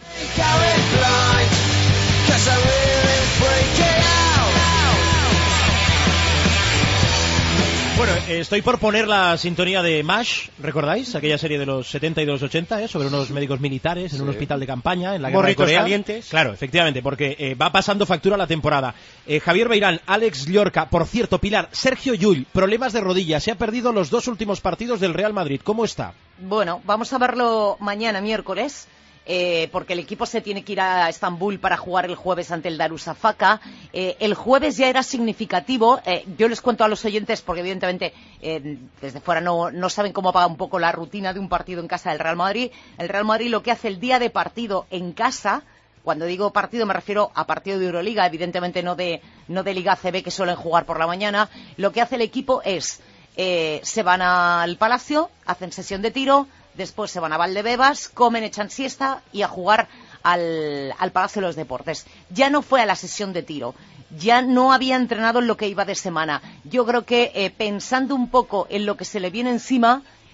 Bueno, estoy por poner la sintonía de MASH, ¿recordáis? Aquella serie de los setenta y dos ochenta, ¿eh? Sobre unos médicos militares en sí. Un hospital de campaña en la guerra de Corea. Calientes. Claro, efectivamente, porque eh, va pasando factura la temporada. Eh, Javier Beirán, Alex Llorca, por cierto, Pilar, Sergio Llull, problemas de rodilla, se ha perdido los dos últimos partidos del Real Madrid. ¿Cómo está? Bueno, vamos a verlo mañana, miércoles. Eh, porque el equipo se tiene que ir a Estambul para jugar el jueves ante el Darussafaka. Eh, el jueves ya era significativo. Eh, yo les cuento a los oyentes, porque evidentemente eh, desde fuera no, no saben cómo va un poco la rutina de un partido en casa del Real Madrid. El Real Madrid lo que hace el día de partido en casa, cuando digo partido me refiero a partido de Euroliga, evidentemente no de, no de Liga A C B que suelen jugar por la mañana, lo que hace el equipo es, eh, se van al Palacio, hacen sesión de tiro, después se van a Valdebebas, comen, echan siesta y a jugar al, al Palacio de los Deportes. Ya no fue a la sesión de tiro, ya no había entrenado en lo que iba de semana. Yo creo que eh, pensando un poco en lo que se le viene encima,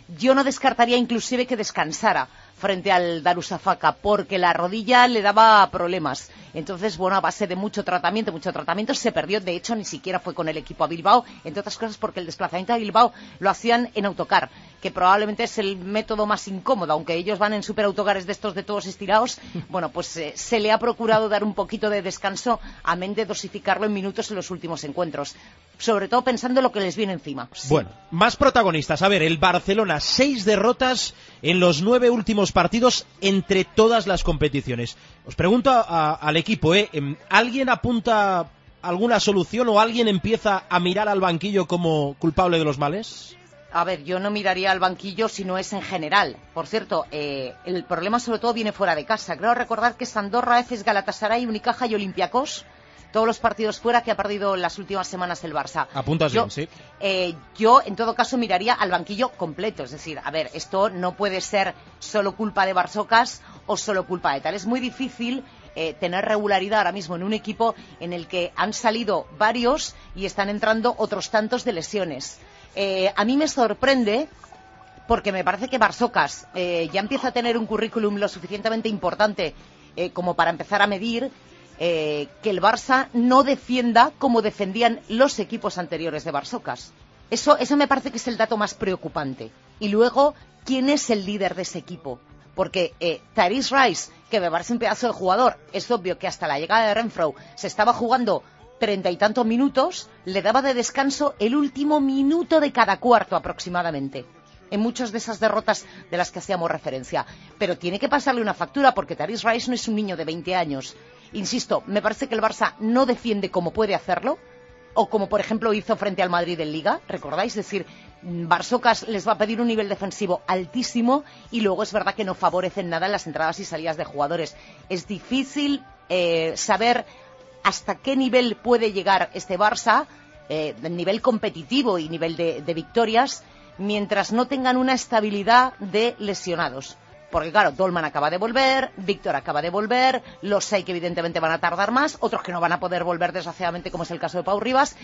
Yo no descartaría inclusive que descansara frente al Darussafaka, porque la rodilla le daba problemas. Entonces, bueno, a base de mucho tratamiento, mucho tratamiento, se perdió. De hecho, ni siquiera fue con el equipo a Bilbao, entre otras cosas porque el desplazamiento a Bilbao lo hacían en autocar, que probablemente es el método más incómodo, aunque ellos van en superautocares de estos de todos estirados. Bueno, pues eh, se le ha procurado dar un poquito de descanso, amén de dosificarlo en minutos en los últimos encuentros, sobre todo pensando en lo que les viene encima. Sí. Bueno, más protagonistas. A ver, el Barcelona, seis derrotas en los nueve últimos partidos entre todas las competiciones. Os pregunto a, a, al equipo, ¿eh? ¿Alguien apunta alguna solución o alguien empieza a mirar al banquillo como culpable de los males? A ver, yo no miraría al banquillo si no es en general. Por cierto, eh, el problema sobre todo viene fuera de casa. Creo recordar que es Andorra, Efes, Galatasaray, Unicaja y Olympiacos. Todos los partidos fuera que ha perdido en las últimas semanas el Barça. Apuntas yo, bien, sí. Eh, yo, en todo caso, miraría al banquillo completo. Es decir, a ver, esto no puede ser solo culpa de Barsocas o solo culpa de tal. Es muy difícil eh, tener regularidad ahora mismo en un equipo en el que han salido varios y están entrando otros tantos de lesiones. Eh, a mí me sorprende porque me parece que Barsocas eh, ya empieza a tener un currículum lo suficientemente importante eh, como para empezar a medir eh, que el Barça no defienda como defendían los equipos anteriores de Barsocas. Eso, eso me parece que es el dato más preocupante. Y luego, ¿quién es el líder de ese equipo? Porque eh, Tyrese Rice, que me parece un pedazo de jugador, es obvio que hasta la llegada de Renfro se estaba jugando treinta y tantos minutos, le daba de descanso el último minuto de cada cuarto aproximadamente, en muchas de esas derrotas de las que hacíamos referencia. Pero tiene que pasarle una factura, porque Tyrese Rice no es un niño de veinte años. Insisto, me parece que el Barça no defiende como puede hacerlo, o como por ejemplo hizo frente al Madrid en Liga, ¿recordáis? Es decir, Barsocas les va a pedir un nivel defensivo altísimo y luego es verdad que no favorecen nada en las entradas y salidas de jugadores. Es difícil eh, saber hasta qué nivel puede llegar este Barça, eh, nivel competitivo y nivel de, de victorias, mientras no tengan una estabilidad de lesionados. Porque claro, Dolman acaba de volver, Víctor acaba de volver, los seis que evidentemente van a tardar más, otros que no van a poder volver desgraciadamente, como es el caso de Pau Ribas,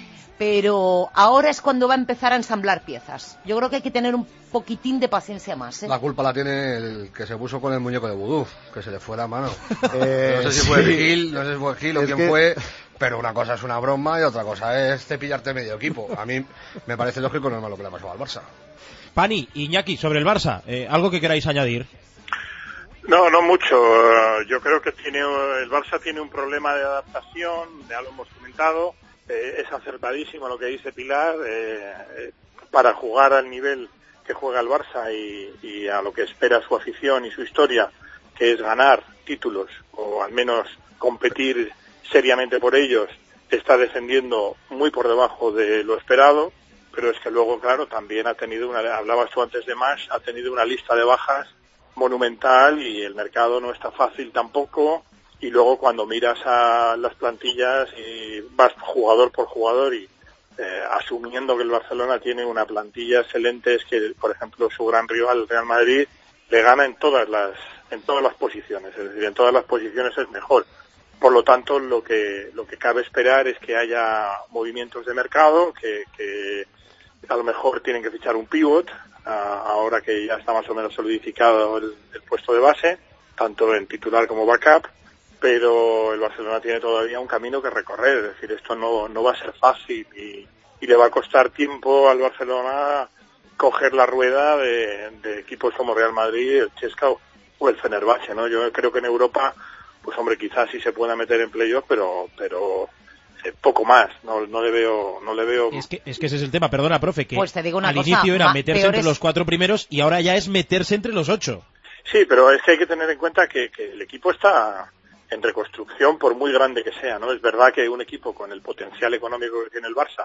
pero ahora es cuando va a empezar a ensamblar piezas. Yo creo que hay que tener un poquitín de paciencia más, ¿eh? La culpa la tiene el que se puso con el muñeco de vudú, que se le fue la mano. Eh, no sé si fue sí. Gil, no sé si fue Gil o es quién que... fue, pero una cosa es una broma y otra cosa es cepillarte medio equipo. A mí me parece lógico normal lo que le ha pasado al Barça. Pani, Iñaki, sobre el Barça, eh, ¿algo que queráis añadir? No, no mucho. Yo creo que tiene el Barça tiene un problema de adaptación, ya lo hemos comentado. Eh, es acertadísimo lo que dice Pilar. Eh, eh, para jugar al nivel que juega el Barça y, y a lo que espera su afición y su historia, que es ganar títulos o al menos competir seriamente por ellos, está defendiendo muy por debajo de lo esperado. Pero es que luego, claro, también ha tenido una, hablabas tú antes de más, ha tenido una lista de bajas monumental y el mercado no está fácil tampoco. Y luego cuando miras a las plantillas y vas jugador por jugador y eh, asumiendo que el Barcelona tiene una plantilla excelente, es que, por ejemplo, su gran rival, el Real Madrid, le gana en todas las en todas las posiciones, es decir, en todas las posiciones es mejor. Por lo tanto, lo que lo que cabe esperar es que haya movimientos de mercado, que, que a lo mejor tienen que fichar un pivot, ahora que ya está más o menos solidificado el, el puesto de base, tanto en titular como backup, pero el Barcelona tiene todavía un camino que recorrer, es decir, esto no, no va a ser fácil y, y le va a costar tiempo al Barcelona coger la rueda de, de equipos como Real Madrid, el Chesca o el Fenerbahce, ¿no? Yo creo que en Europa, pues hombre, quizás sí se pueda meter en playoff, pero pero eh, poco más, no, no le veo, no le veo. Es que es que ese es el tema, perdona, profe, que pues te digo una al cosa, inicio era meterse entre es... los cuatro primeros y ahora ya es meterse entre los ocho. Sí, pero es que hay que tener en cuenta que, que el equipo está en reconstrucción por muy grande que sea, ¿no? Es verdad que un equipo con el potencial económico que tiene el Barça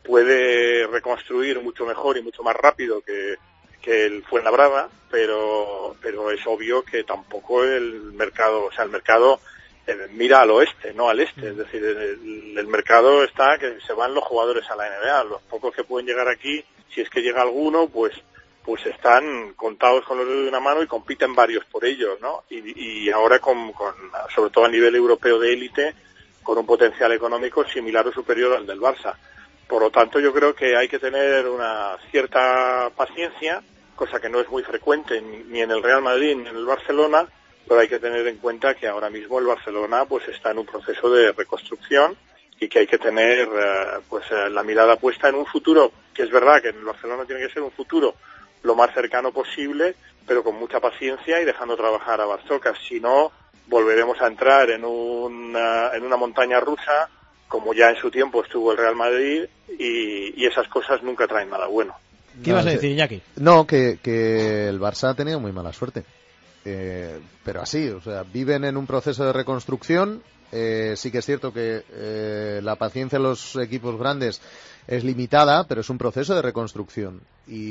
puede reconstruir mucho mejor y mucho más rápido que, que el Fuenlabrada, pero pero es obvio que tampoco el mercado, o sea, el mercado eh, mira al oeste, no al este, es decir, el, el mercado está que se van los jugadores a la N B A, los pocos que pueden llegar aquí, si es que llega alguno, pues pues están contados con los dedos de una mano y compiten varios por ellos, ¿no? Y, y ahora con, con, sobre todo a nivel europeo de élite, con un potencial económico similar o superior al del Barça. Por lo tanto, yo creo que hay que tener una cierta paciencia, cosa que no es muy frecuente ni, ni en el Real Madrid ni en el Barcelona, pero hay que tener en cuenta que ahora mismo el Barcelona pues está en un proceso de reconstrucción y que hay que tener uh, pues uh, la mirada puesta en un futuro, que es verdad que en el Barcelona tiene que ser un futuro lo más cercano posible, pero con mucha paciencia y dejando trabajar a Barzoca. Si no, volveremos a entrar en una, en una montaña rusa, como ya en su tiempo estuvo el Real Madrid, y, y esas cosas nunca traen nada bueno. ¿Qué ibas a decir, Iñaki? No, que, que el Barça ha tenido muy mala suerte. Eh, pero así, o sea, viven en un proceso de reconstrucción. Eh, sí que es cierto que eh, la paciencia de los equipos grandes es limitada, pero es un proceso de reconstrucción.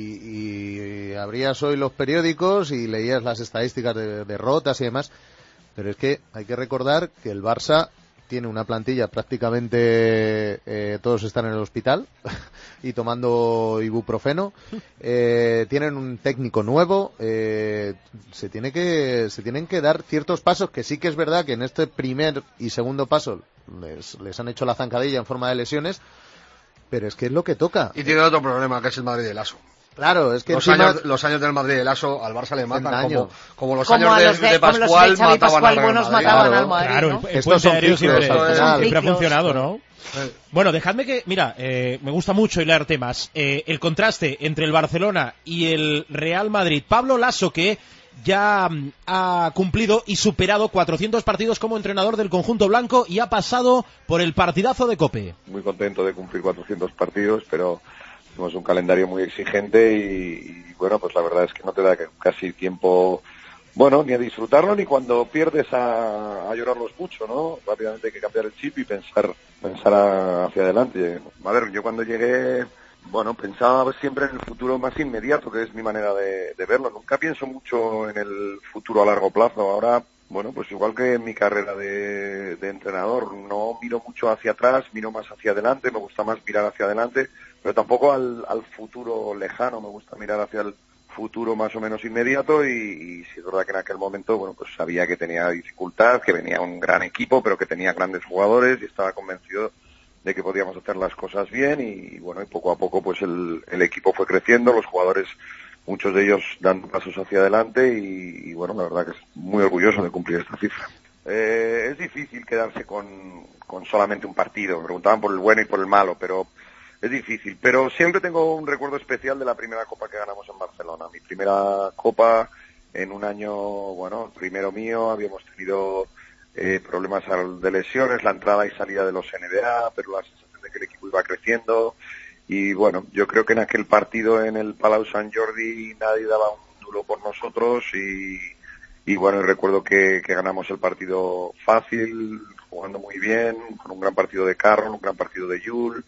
Y, y abrías hoy los periódicos y leías las estadísticas de derrotas y demás, pero es que hay que recordar que el Barça tiene una plantilla prácticamente eh, todos están en el hospital y tomando ibuprofeno, eh, tienen un técnico nuevo, eh, se tiene que se tienen que dar ciertos pasos, que sí que es verdad que en este primer y segundo paso les, les han hecho la zancadilla en forma de lesiones, pero es que es lo que toca. Y tiene otro problema, que es el Madrid del Lasso. Claro, es que los, encima... años, los años del Madrid del Lasso al Barça le matan, año. como, como los como años los de, de, de Pascual como los de mataban Pascual al Real buenos Madrid. mataban Claro, al Madrid, claro, ¿no? el, el Estos son aéreo ciclos, siempre, al final. siempre ha funcionado, ¿no? Eh. Bueno, dejadme que, mira, eh, me gusta mucho hilar temas. Eh, el contraste entre el Barcelona y el Real Madrid. Pablo Lasso, que ya mm, ha cumplido y superado cuatrocientos partidos como entrenador del conjunto blanco y ha pasado por el partidazo de COPE. Muy contento de cumplir cuatrocientos partidos, pero tenemos un calendario muy exigente y, y bueno, pues la verdad es que no te da casi tiempo, bueno, ni a disfrutarlo ni cuando pierdes a, a llorarlos mucho, ¿no? Rápidamente hay que cambiar el chip y pensar pensar a, hacia adelante. A ver, yo cuando llegué, bueno, pensaba siempre en el futuro más inmediato, que es mi manera de, de verlo. Nunca pienso mucho en el futuro a largo plazo. Ahora, bueno, pues igual que en mi carrera de, de entrenador, no miro mucho hacia atrás, miro más hacia adelante, me gusta más mirar hacia adelante, pero tampoco al, al futuro lejano, me gusta mirar hacia el futuro más o menos inmediato y, y sí es verdad que en aquel momento, bueno, pues sabía que tenía dificultad, que venía un gran equipo, pero que tenía grandes jugadores y estaba convencido de que podíamos hacer las cosas bien y, y bueno, y poco a poco pues el, el equipo fue creciendo, los jugadores, muchos de ellos dando pasos hacia adelante y, y bueno, la verdad que es muy orgulloso de cumplir esta cifra. Eh, es difícil quedarse con, con solamente un partido, me preguntaban por el bueno y por el malo, pero es difícil, pero siempre tengo un recuerdo especial de la primera Copa que ganamos en Barcelona. Mi primera Copa en un año, bueno, primero mío, habíamos tenido eh, problemas de lesiones, la entrada y salida de los N B A, pero la sensación de que el equipo iba creciendo. Y bueno, yo creo que en aquel partido en el Palau Sant Jordi nadie daba un duro por nosotros y, y bueno, recuerdo que, que ganamos el partido fácil, jugando muy bien, con un gran partido de Carroll, un gran partido de Yul.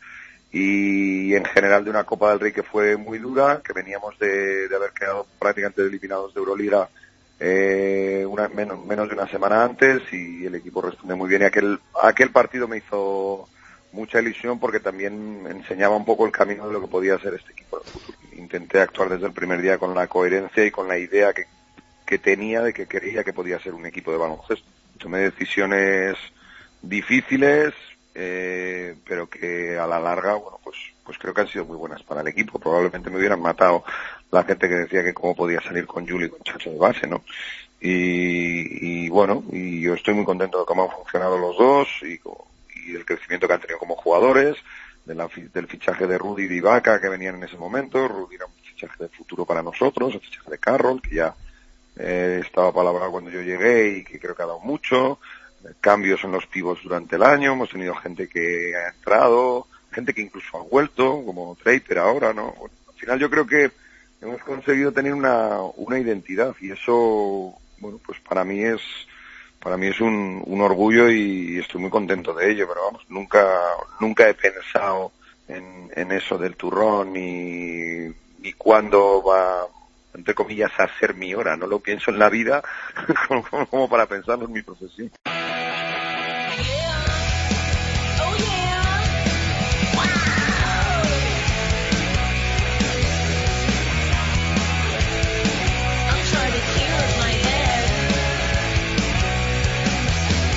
Y en general de una Copa del Rey que fue muy dura, que veníamos de, de haber quedado prácticamente eliminados de Euroliga eh, una, menos, menos de una semana antes y el equipo responde muy bien y aquel, aquel partido me hizo mucha ilusión porque también enseñaba un poco el camino de lo que podía ser este equipo del futuro. Intenté actuar desde el primer día con la coherencia y con la idea que, que tenía de que quería que podía ser un equipo de baloncesto. Tomé decisiones difíciles, Eh, pero que a la larga, bueno, pues pues creo que han sido muy buenas para el equipo. Probablemente me hubieran matado la gente que decía que cómo podía salir con Juli y con Chacho de base, ¿no? Y, y bueno, y yo estoy muy contento de cómo han funcionado los dos y, y el crecimiento que han tenido como jugadores, de la, del fichaje de Rudy y de Ibaka que venían en ese momento. Rudy era un fichaje de futuro para nosotros, el fichaje de Carroll, que ya eh, estaba palabrado cuando yo llegué y que creo que ha dado mucho. Cambios en los pivots durante el año, hemos tenido gente que ha entrado, gente que incluso ha vuelto, como Traper ahora, ¿no? Bueno, al final yo creo que hemos conseguido tener una, una identidad y eso, bueno, pues para mí es, para mí es un, un orgullo y estoy muy contento de ello, pero vamos, nunca, nunca he pensado en, en eso del turrón ni, ni cuándo va, entre comillas, a ser mi hora, no lo pienso en la vida como, como para pensarlo en mi profesión.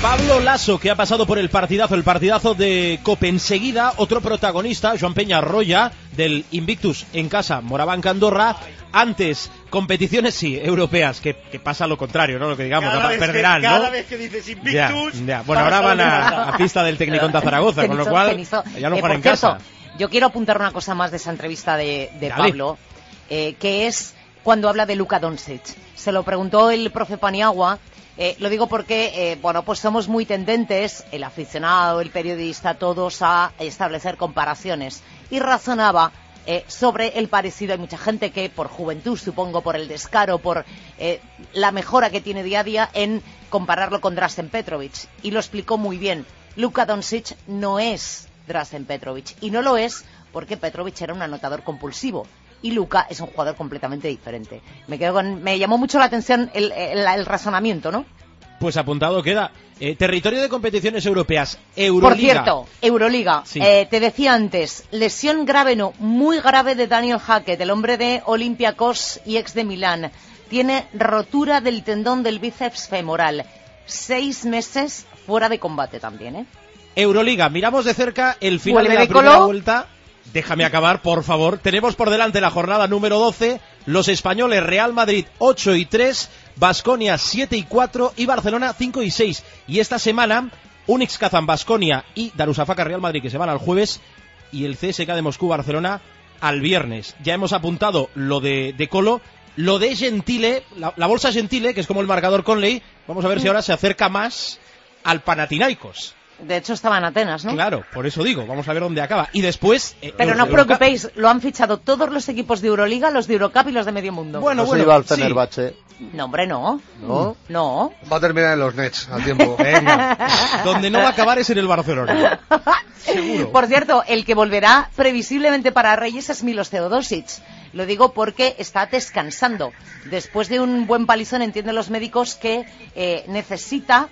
Pablo Lasso, que ha pasado por el partidazo, el partidazo de Cope. Enseguida, otro protagonista, Joan Peñarroya, del Invictus en casa, Morabanca Andorra. Antes, competiciones sí, europeas, que, que pasa lo contrario, ¿no? Lo que digamos, cada la perderán, que, ¿no? Cada vez que dices Invictus... Ya, ya. Bueno, ahora van a, a pista del Tecnicón de Zaragoza, con lo cual Cenizo. ya no eh, juegan en cierto, casa. Yo quiero apuntar una cosa más de esa entrevista de, de Dale. Pablo, eh, que es cuando habla de Luka Doncic. Se lo preguntó el profe Paniagua. Eh, lo digo porque, eh, bueno, pues somos muy tendentes, el aficionado, el periodista, todos a establecer comparaciones. Y razonaba eh, sobre el parecido. Hay mucha gente que, por juventud, supongo, por el descaro, por eh, la mejora que tiene día a día, en compararlo con Drazen Petrovic. Y lo explicó muy bien. Luka Doncic no es Drazen Petrovic. Y no lo es porque Petrovic era un anotador compulsivo. Y Luka es un jugador completamente diferente. Me quedo con, me llamó mucho la atención el, el, el razonamiento, ¿no? Pues apuntado queda. Eh, territorio de competiciones europeas, Euroliga. Por cierto, Euroliga. Sí. Eh, te decía antes, lesión grave, no, muy grave de Daniel Hackett, el hombre de Olympiacos y ex de Milán. Tiene rotura del tendón del bíceps femoral. Seis meses fuera de combate también, ¿eh? Euroliga, miramos de cerca el final Vuelve de la de primera Colo. vuelta. Déjame acabar, por favor. Tenemos por delante la jornada número doce. Los españoles Real Madrid ocho y tres, Baskonia siete y cuatro y Barcelona cinco y seis. Y esta semana, Unix Kazan, Baskonia y Darussafaka Real Madrid, que se van al jueves, y el C S K de Moscú Barcelona al viernes. Ya hemos apuntado lo de, de Colo, lo de Gentile, la, la bolsa Gentile, que es como el marcador Conley. Vamos a ver si ahora se acerca más al Panathinaikos. De hecho, estaba en Atenas, ¿no? Claro, por eso digo, vamos a ver dónde acaba. Y después... Eh, Pero no os Eurocup. preocupéis, lo han fichado todos los equipos de Euroliga, los de Eurocup y los de Medio Mundo. Bueno, No se bueno, iba al sí. Fenerbahce. No, hombre, no. ¿No? No. Va a terminar en los Nets al tiempo. Venga, donde no va a acabar es en el Barcelona. Seguro. Por cierto, el que volverá previsiblemente para Reyes es Milos Teodosic. Lo digo porque está descansando. Después de un buen palizón, entienden los médicos que eh, necesita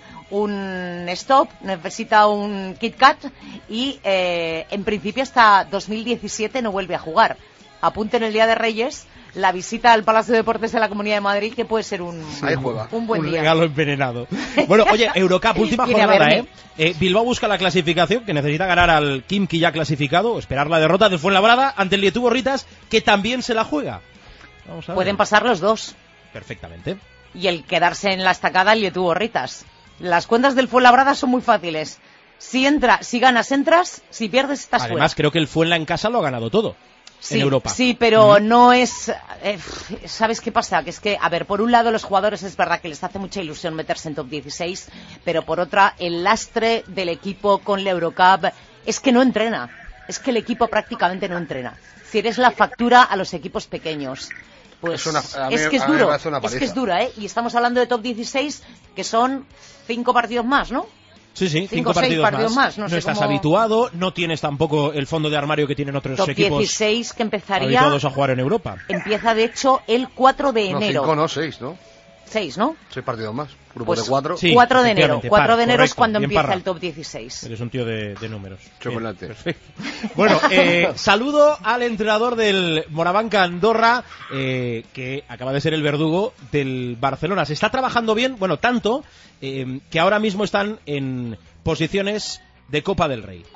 un stop, necesita un Kit Kat y eh, en principio hasta dos mil diecisiete no vuelve a jugar. Apunten el día de Reyes la visita al Palacio de Deportes de la Comunidad de Madrid, que puede ser un, Ahí juega. un buen Un día. regalo envenenado. Bueno, oye, Eurocup, última Viene a jornada, verme. ¿eh? ¿eh? Bilbao busca la clasificación, que necesita ganar al Kimki ya clasificado, o esperar la derrota del Fuenlabrada ante el Lietuvo Ritas, que también se la juega. Vamos a ver. Pueden pasar los dos. Perfectamente. Y el quedarse en la estacada, el Lietuvo Ritas. Las cuentas del Fuenlabrada son muy fáciles. Si entra, si ganas, entras. Si pierdes, estás fuera. Además, creo que el Fuenla en casa lo ha ganado todo. Sí, en Europa. sí, pero Mm. no es... Eh, ¿Sabes qué pasa? Que es que, a ver, por un lado los jugadores es verdad que les hace mucha ilusión meterse en top dieciséis, pero por otra, el lastre del equipo con la Eurocup es que no entrena. Es que el equipo prácticamente no entrena. Si eres la factura a los equipos pequeños. Pues Es una- a mí- es que es a mí me duro, parece una es que es paliza. dura, ¿eh? Y estamos hablando de top dieciséis, que son cinco partidos más, ¿no? Sí, sí, cinco, Cinco o seis partidos, partidos más. más, no No, sé estás cómo- habituado, no tienes tampoco el fondo de armario que tienen otros Top equipos dieciséis que empezaría... habituados a jugar en Europa. Empieza, de hecho, el cuatro de No, enero. cinco no, seis, ¿no? seis, ¿no? Seis partidos más. Grupo Pues de cuatro. Sí, cuatro de enero. efectivamente, cuatro par, de enero es correcto, cuando bien empieza parra. el top dieciséis. Eres un tío de, de números. Chocolate. Bien, perfecto. Bueno, eh, saludo al entrenador del Morabanca Andorra, eh, que acaba de ser el verdugo del Barcelona. Se está trabajando bien, bueno, tanto eh, que ahora mismo están en posiciones de Copa del Rey.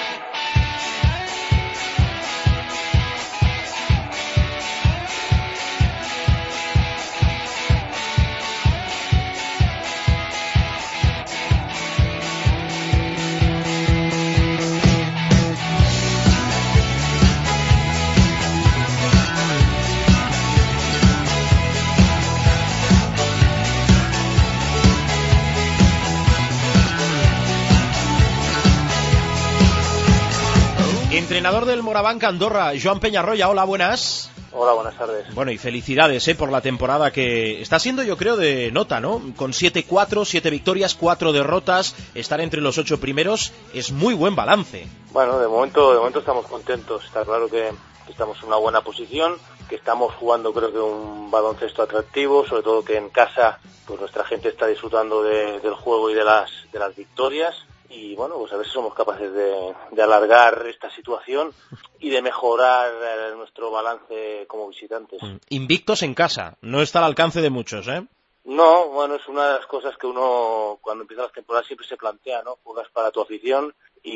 Entrenador del Morabanca Andorra, Joan Peñarroya, hola, buenas. Hola, buenas tardes. Bueno, y felicidades eh, por la temporada que está siendo, yo creo, de nota, ¿no? Con siete cuatro, siete victorias, cuatro derrotas, estar entre los ocho primeros es muy buen balance. Bueno, de momento, de momento estamos contentos. Está claro que, que estamos en una buena posición, que estamos jugando, creo que un baloncesto atractivo, sobre todo que en casa, pues nuestra gente está disfrutando de, del juego y de las, de las victorias. Y bueno, pues a ver si somos capaces de, de alargar esta situación y de mejorar eh, nuestro balance como visitantes. Invictos en casa, no está al alcance de muchos, ¿eh? No, bueno, es una de las cosas que uno cuando empieza las temporadas siempre se plantea, ¿no? Juegas para tu afición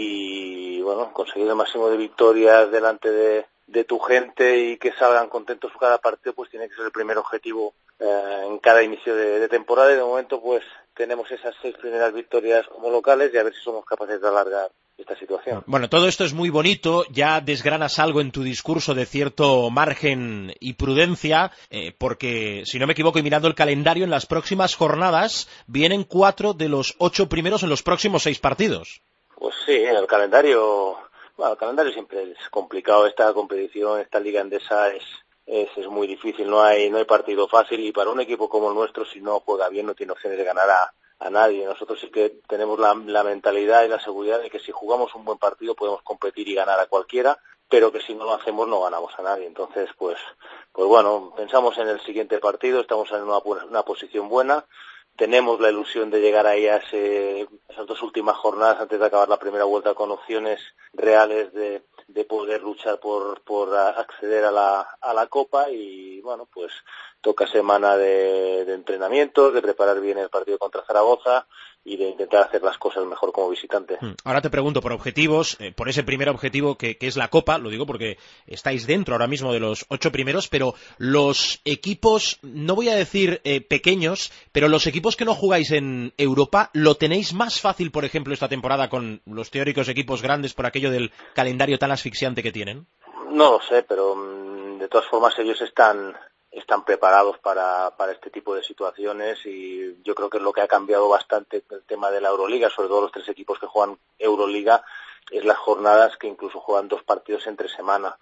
y, bueno, conseguir el máximo de victorias delante de, de tu gente y que salgan contentos cada partido, pues tiene que ser el primer objetivo eh, en cada inicio de, de temporada y de momento pues tenemos esas seis primeras victorias como locales y a ver si somos capaces de alargar esta situación. Bueno, todo esto es muy bonito, ya desgranas algo en tu discurso de cierto margen y prudencia, eh, porque, si no me equivoco, y mirando el calendario, en las próximas jornadas vienen cuatro de los ocho primeros en los próximos seis partidos. Pues sí, el calendario, bueno, el calendario siempre es complicado, esta competición, esta liga endesa es, es, es muy difícil, no hay, no hay partido fácil y para un equipo como el nuestro, si no juega bien, no tiene opciones de ganar a a nadie. Nosotros sí que tenemos la, la mentalidad y la seguridad de que si jugamos un buen partido podemos competir y ganar a cualquiera, pero que si no lo hacemos no ganamos a nadie. Entonces, pues, pues bueno, pensamos en el siguiente partido, estamos en una, una posición buena, tenemos la ilusión de llegar ahí a ese, esas dos últimas jornadas antes de acabar la primera vuelta con opciones reales de, de poder luchar por, por acceder a la, a la Copa y bueno, pues toca semana de, de entrenamientos, de preparar bien el partido contra Zaragoza y de intentar hacer las cosas mejor como visitante. Ahora te pregunto por objetivos, eh, por ese primer objetivo que, que es la Copa, lo digo porque estáis dentro ahora mismo de los ocho primeros, pero los equipos, no voy a decir eh, pequeños, pero los equipos que no jugáis en Europa, ¿lo tenéis más fácil, por ejemplo, esta temporada con los teóricos equipos grandes por aquello del calendario tan asfixiante que tienen? No lo sé, pero mmm, de todas formas ellos están... están preparados para, para este tipo de situaciones y yo creo que es lo que ha cambiado bastante el tema de la Euroliga, sobre todo los tres equipos que juegan Euroliga, es las jornadas que incluso juegan dos partidos entre semana.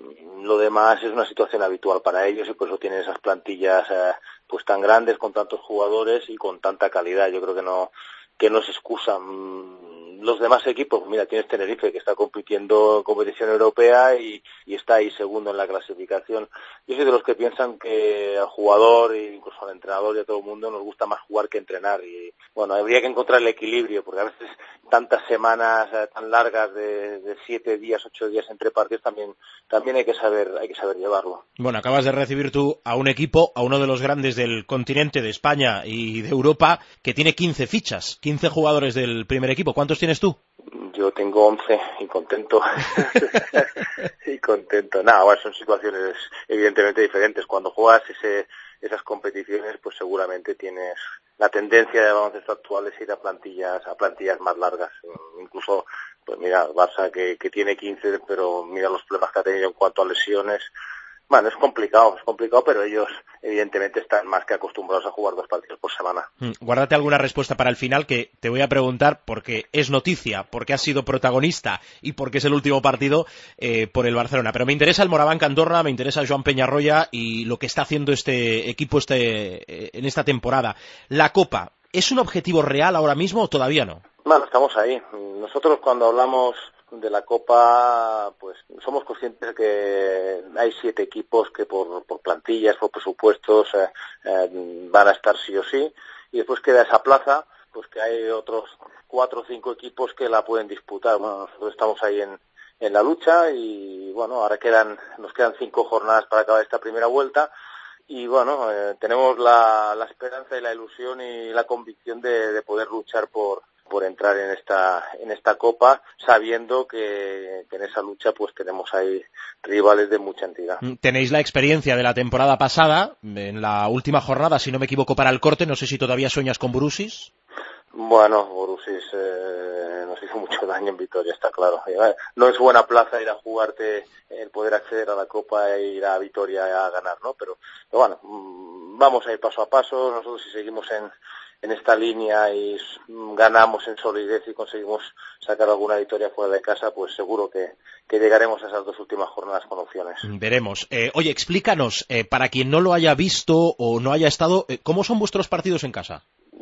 Lo demás es una situación habitual para ellos y por eso tienen esas plantillas eh, pues tan grandes, con tantos jugadores y con tanta calidad. Yo creo que no que no se excusan. Los demás equipos, mira, tienes Tenerife que está compitiendo en competición europea y, y está ahí segundo en la clasificación. Yo soy de los que piensan que al jugador e incluso al entrenador y a todo el mundo nos gusta más jugar que entrenar y bueno, habría que encontrar el equilibrio porque a veces tantas semanas eh, tan largas de, de siete días, ocho días entre partidos también también hay que saber hay que saber llevarlo. Bueno, acabas de recibir tú a un equipo, a uno de los grandes del continente, de España y de Europa, que tiene quince fichas, quince jugadores del primer equipo. ¿Cuántos tienes tú? Yo tengo once y contento. y contento. Nada, bueno, son situaciones evidentemente diferentes. Cuando juegas ese, esas competiciones, pues seguramente tienes la tendencia de baloncesto actual es ir a plantillas, a plantillas más largas. Incluso, pues mira, Barça que, que tiene quince, pero mira los problemas que ha tenido en cuanto a lesiones. Bueno, es complicado, es complicado, pero ellos evidentemente están más que acostumbrados a jugar dos partidos por semana. Guárdate alguna respuesta para el final que te voy a preguntar porque es noticia, porque has sido protagonista y porque es el último partido eh, por el Barcelona. Pero me interesa el Moraván Andorra, me interesa Joan Peñarroya y lo que está haciendo este equipo este eh, en esta temporada. La Copa, ¿es un objetivo real ahora mismo o todavía no? Bueno, estamos ahí. Nosotros cuando hablamos de la Copa, pues somos conscientes que hay siete equipos que por, por plantillas, por presupuestos eh, eh, van a estar sí o sí, y después queda esa plaza, pues que hay otros cuatro o cinco equipos que la pueden disputar. Bueno, nosotros estamos ahí en, en la lucha y bueno, ahora quedan nos quedan cinco jornadas para acabar esta primera vuelta y bueno, eh, tenemos la, la esperanza y la ilusión y la convicción de, de poder luchar por por entrar en esta en esta Copa, sabiendo que, que en esa lucha pues tenemos ahí rivales de mucha entidad. Tenéis la experiencia de la temporada pasada, en la última jornada, si no me equivoco, para el corte, no sé si todavía sueñas con Borussis. Bueno, Borussis eh, nos hizo mucho daño en Vitoria, está claro. No es buena plaza ir a jugarte, el poder acceder a la Copa e ir a Vitoria a ganar, ¿no? Pero, pero bueno, vamos a ir paso a paso, nosotros si seguimos en en esta línea y ganamos en solidez y conseguimos sacar alguna victoria fuera de casa, pues seguro que, que llegaremos a esas dos últimas jornadas con opciones. Veremos. Eh, oye, explícanos, eh, para quien no lo haya visto o no haya estado, eh, ¿cómo son vuestros partidos en casa?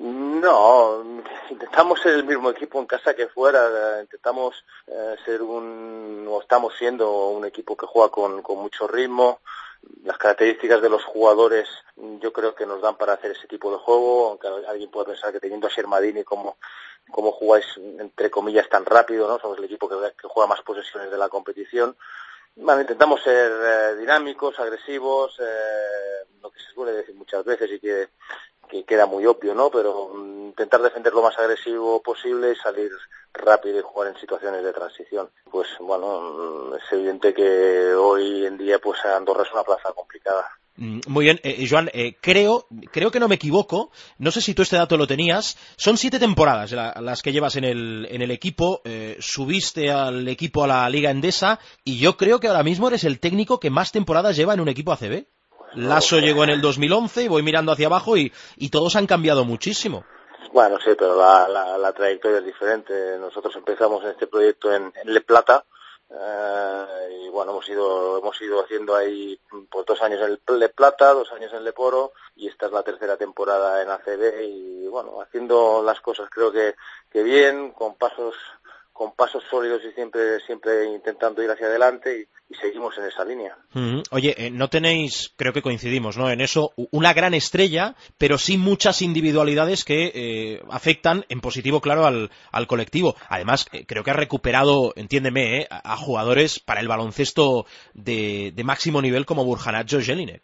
No, intentamos ser el mismo equipo en casa que fuera, intentamos eh, ser un, o estamos siendo un equipo que juega con, con mucho ritmo. Las características de los jugadores yo creo que nos dan para hacer ese tipo de juego, aunque alguien puede pensar que teniendo a Shermadini como, como jugáis entre comillas tan rápido, ¿no? Somos el equipo que, que juega más posesiones de la competición. Bueno, intentamos ser eh, dinámicos, agresivos, eh, lo que se suele decir muchas veces y que, que queda muy obvio, ¿no? Pero um, intentar defender lo más agresivo posible y salir rápido y jugar en situaciones de transición. Pues bueno, es evidente que hoy en día pues Andorra es una plaza complicada. Muy bien, eh, Joan, eh, creo, creo que no me equivoco, no sé si tú este dato lo tenías, son siete temporadas la, las que llevas en el, en el equipo, eh, subiste al equipo a la Liga Endesa y yo creo que ahora mismo eres el técnico que más temporadas lleva en un equipo A C B. Pues no, Lasso llegó en el dos mil once y voy mirando hacia abajo y, y todos han cambiado muchísimo. Bueno, sí, pero la, la, la trayectoria es diferente. Nosotros empezamos en este proyecto en, en Le Plata. Uh, y bueno, hemos ido hemos ido haciendo ahí pues dos años en el Le Plata, dos años en Leporo y esta es la tercera temporada en A C B y bueno, haciendo las cosas creo que, que bien, con pasos con pasos sólidos y siempre siempre intentando ir hacia adelante y, y seguimos en esa línea. Mm-hmm. Oye, eh, no tenéis, creo que coincidimos, ¿no? En eso, una gran estrella, pero sí muchas individualidades que eh, afectan en positivo, claro, al, al colectivo. Además, eh, creo que ha recuperado, entiéndeme, eh, a, a jugadores para el baloncesto de, de máximo nivel como Burjanadze o Jelinek.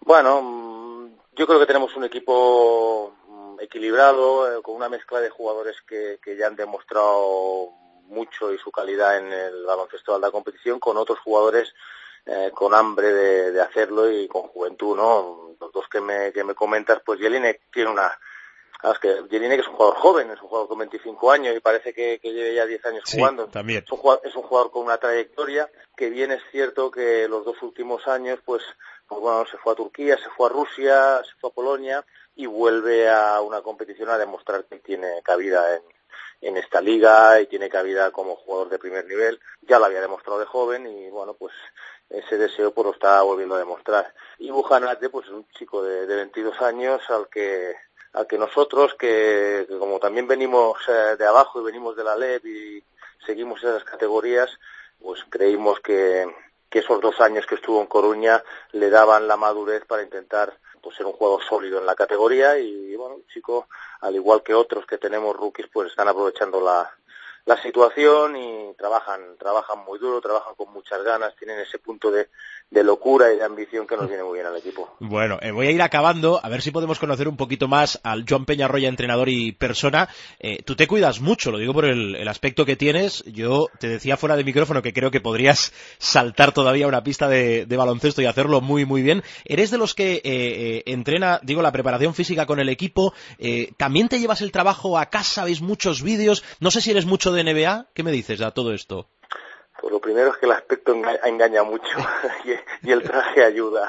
Bueno, yo creo que tenemos un equipo equilibrado, eh, con una mezcla de jugadores que, que ya han demostrado mucho y su calidad en el baloncesto de alta competición, con otros jugadores eh, con hambre de, de hacerlo y con juventud, ¿no? Los dos que me, que me comentas, pues Jelinek tiene una... Es que Jelinek es un jugador joven, es un jugador con veinticinco años y parece que, que lleve ya diez años sí, jugando. También. Es un, jugador, es un jugador con una trayectoria que bien es cierto que los dos últimos años, pues, pues bueno, se fue a Turquía, se fue a Rusia, se fue a Polonia y vuelve a una competición a demostrar que tiene cabida en en esta liga y tiene cabida como jugador de primer nivel. Ya lo había demostrado de joven y bueno, pues ese deseo pues lo está volviendo a demostrar. Y Burjanadze pues es un chico de, de veintidós años al que al que nosotros que, que como también venimos eh, de abajo y venimos de la L E B y seguimos esas categorías, pues creímos que que esos dos años que estuvo en Coruña le daban la madurez para intentar pues ser un jugador sólido en la categoría y bueno, el chico, al igual que otros que tenemos rookies, pues están aprovechando la, la situación y trabajan trabajan muy duro, trabajan con muchas ganas, tienen ese punto de, de locura y de ambición que nos viene muy bien al equipo. Bueno, eh, voy a ir acabando, a ver si podemos conocer un poquito más al Joan Peñarroya, entrenador y persona. Eh, tú te cuidas mucho, lo digo por el, el aspecto que tienes. Yo te decía fuera de micrófono que creo que podrías saltar todavía una pista de, de baloncesto y hacerlo muy muy bien. Eres de los que eh, eh, entrena, digo, la preparación física con el equipo. Eh, ¿También te llevas el trabajo a casa? ¿Ves muchos vídeos? No sé si eres mucho de N B A. ¿Qué me dices a todo esto? Pues lo primero es que el aspecto enga- engaña mucho y, y el traje ayuda.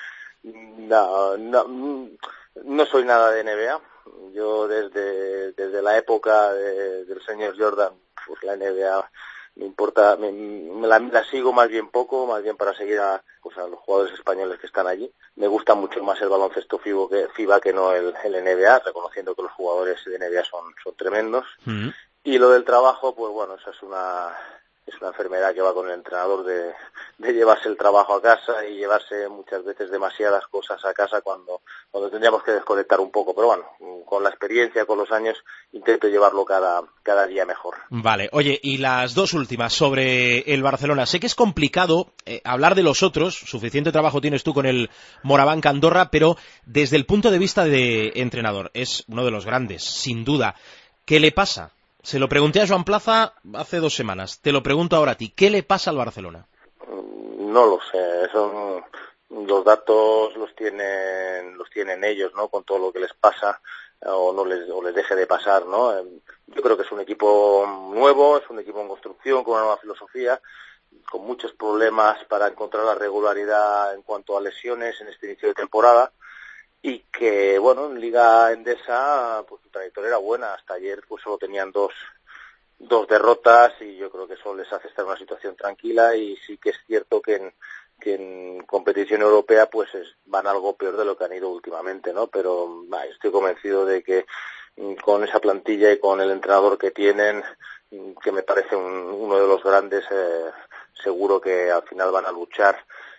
No, no, no soy nada de N B A. Yo desde desde la época de, del señor Jordan, pues la N B A me importa, me, me la, la sigo más bien poco, más bien para seguir a, pues a los jugadores españoles que están allí. Me gusta mucho más el baloncesto FIBA que, FIBA que no el, el N B A, reconociendo que los jugadores de N B A son, son tremendos. Mm. Y lo del trabajo, pues bueno, esa es una es una enfermedad que va con el entrenador de, de llevarse el trabajo a casa y llevarse muchas veces demasiadas cosas a casa cuando, cuando tendríamos que desconectar un poco. Pero bueno, con la experiencia, con los años, intento llevarlo cada, cada día mejor. Vale, oye, y las dos últimas sobre el Barcelona. Sé que es complicado eh, hablar de los otros, suficiente trabajo tienes tú con el Morabanc Andorra, pero desde el punto de vista de entrenador, es uno de los grandes, sin duda. ¿Qué le pasa? Se lo pregunté a Joan Plaza hace dos semanas. Te lo pregunto ahora a ti. ¿Qué le pasa al Barcelona? No lo sé. Son los datos los tienen los tienen ellos, ¿no? Con todo lo que les pasa o no les o les deje de pasar, ¿no? Yo creo que es un equipo nuevo, es un equipo en construcción con una nueva filosofía, con muchos problemas para encontrar la regularidad en cuanto a lesiones en este inicio de temporada. Y que, bueno, en Liga Endesa, pues su trayectoria era buena. Hasta ayer, pues solo tenían dos, dos derrotas y yo creo que eso les hace estar en una situación tranquila y sí que es cierto que en, que en competición europea, pues es, van algo peor de lo que han ido últimamente, ¿no? Pero bah, estoy convencido de que con esa plantilla y con el entrenador que tienen, que me parece un, uno de los grandes, eh, seguro que al final van a luchar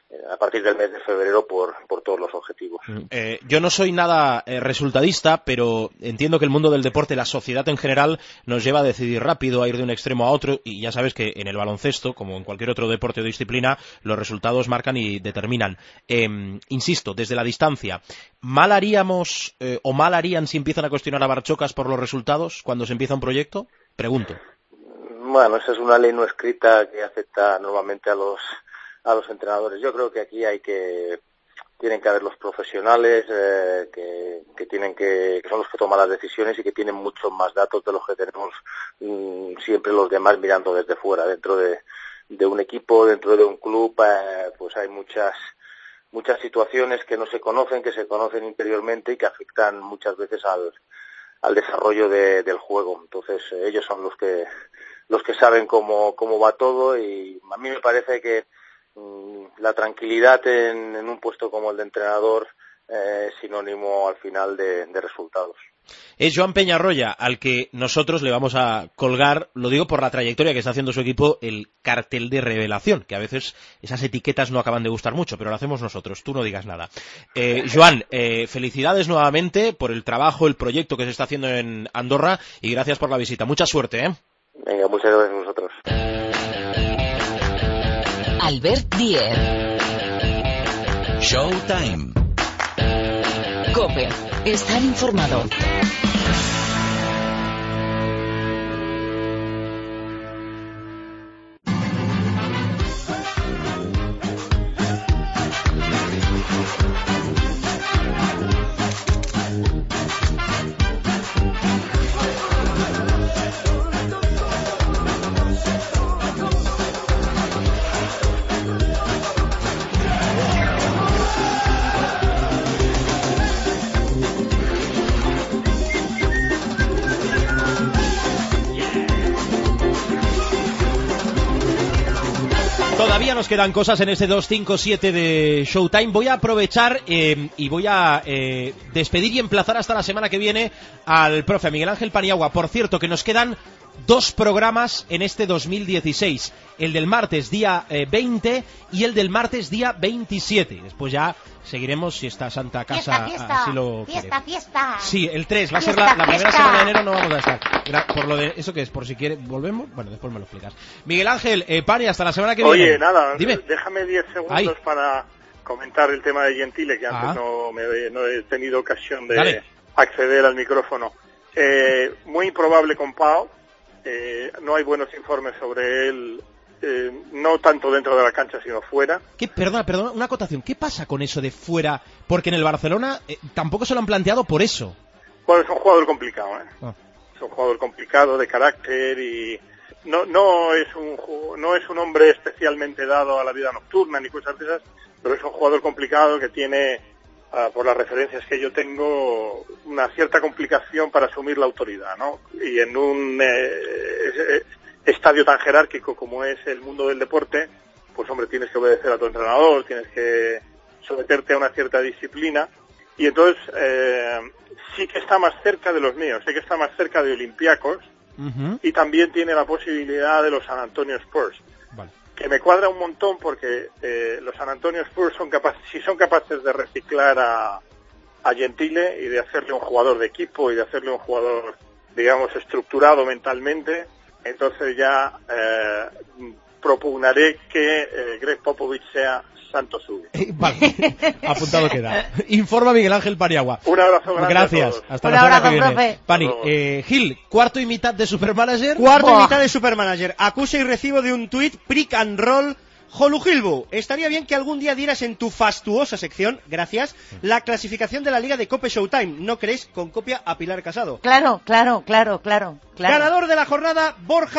a partir del mes de febrero por, por todos los objetivos. Eh, yo no soy nada eh, resultadista, pero entiendo que el mundo del deporte, la sociedad en general, nos lleva a decidir rápido, a ir de un extremo a otro, y ya sabes que en el baloncesto, como en cualquier otro deporte o disciplina, los resultados marcan y determinan. Eh, insisto, desde la distancia, ¿mal haríamos eh, o mal harían si empiezan a cuestionar a Barchocas por los resultados cuando se empieza un proyecto? Pregunto. Bueno, esa es una ley no escrita que afecta normalmente a los a los entrenadores. Yo creo que aquí hay que tienen que haber los profesionales eh, que, que tienen que, que son los que toman las decisiones y que tienen muchos más datos de los que tenemos mmm, siempre los demás mirando desde fuera. Dentro de, de un equipo, dentro de un club, eh, pues hay muchas muchas situaciones que no se conocen, que se conocen interiormente y que afectan muchas veces al al desarrollo de, del juego. Entonces eh, ellos son los que los que saben cómo cómo va todo, y a mí me parece que la tranquilidad en, en un puesto como el de entrenador eh, es sinónimo al final de, de resultados. Es Joan Peñarroya al que nosotros le vamos a colgar, lo digo por la trayectoria que está haciendo su equipo, el cartel de revelación, que a veces esas etiquetas no acaban de gustar mucho, pero lo hacemos nosotros, tú no digas nada. Eh, Joan, eh, felicidades nuevamente por el trabajo, el proyecto que se está haciendo en Andorra, y gracias por la visita. Mucha suerte, ¿eh? Venga, muchas gracias a vosotros. Albert Díez. Showtime. COPE. Estar informado. Todavía nos quedan cosas en este dos cinco siete de Showtime. Voy a aprovechar eh, y voy a eh, despedir y emplazar hasta la semana que viene al profe Miguel Ángel Paniagua. Por cierto, que nos quedan dos programas en este dos mil dieciséis. El del martes día eh, veinte y el del martes día veintisiete. Después ya seguiremos si esta santa casa fiesta, fiesta, así lo fiesta, quiere. fiesta. Sí, el tres. Va a Fiesta, ser la, la primera fiesta. semana de enero, no vamos a estar. Gra- Por lo de eso que es, por si quiere, ¿volvemos? Bueno, después me lo explicas. Miguel Ángel, eh, Pani, hasta la semana que Oye, viene. Oye, nada, Dime. déjame diez segundos Ay. para comentar el tema de Gentile, que antes Ah. no, me, no he tenido ocasión de Dale. acceder al micrófono. Eh, muy improbable con Pau, eh, no hay buenos informes sobre él, eh, no tanto dentro de la cancha sino fuera. ¿Qué, perdona, perdona, una acotación. ¿Qué pasa con eso de fuera? Porque en el Barcelona eh, tampoco se lo han planteado por eso. Bueno, es un jugador complicado, ¿eh? Ah. Es un jugador complicado de carácter y no no es un ju- no es un hombre especialmente dado a la vida nocturna ni cosas de esas, pero es un jugador complicado que tiene, uh, por las referencias que yo tengo, una cierta complicación para asumir la autoridad, ¿no? Y en un eh, estadio tan jerárquico como es el mundo del deporte, pues hombre, tienes que obedecer a tu entrenador, tienes que someterte a una cierta disciplina, y entonces eh, sí que está más cerca de los míos, sé que está más cerca de Olympiacos, Uh-huh. y también tiene la posibilidad de los San Antonio Spurs, Vale. que me cuadra un montón porque eh, los San Antonio Spurs son capaces, si son capaces de reciclar a, a Gentile y de hacerle un jugador de equipo y de hacerle un jugador, digamos, estructurado mentalmente, entonces ya eh, propugnaré que eh, Greg Popovich sea santo suyo. Vale, apuntado queda. Informa Miguel Ángel Paniagua. Un abrazo grande. Gracias. A todos. Hasta Un la semana abrazo, que viene. profe. Pani, eh, Gil, cuarto y mitad de Supermanager. Cuarto Buah. y mitad de Supermanager. Acusa y recibo de un tuit Prick and Roll. Jolugilbu, estaría bien que algún día dieras en tu fastuosa sección, gracias, la clasificación de la Liga de Cope Showtime. ¿No crees? Con copia a Pilar Casado. Claro, claro, claro, claro, claro. Ganador de la jornada,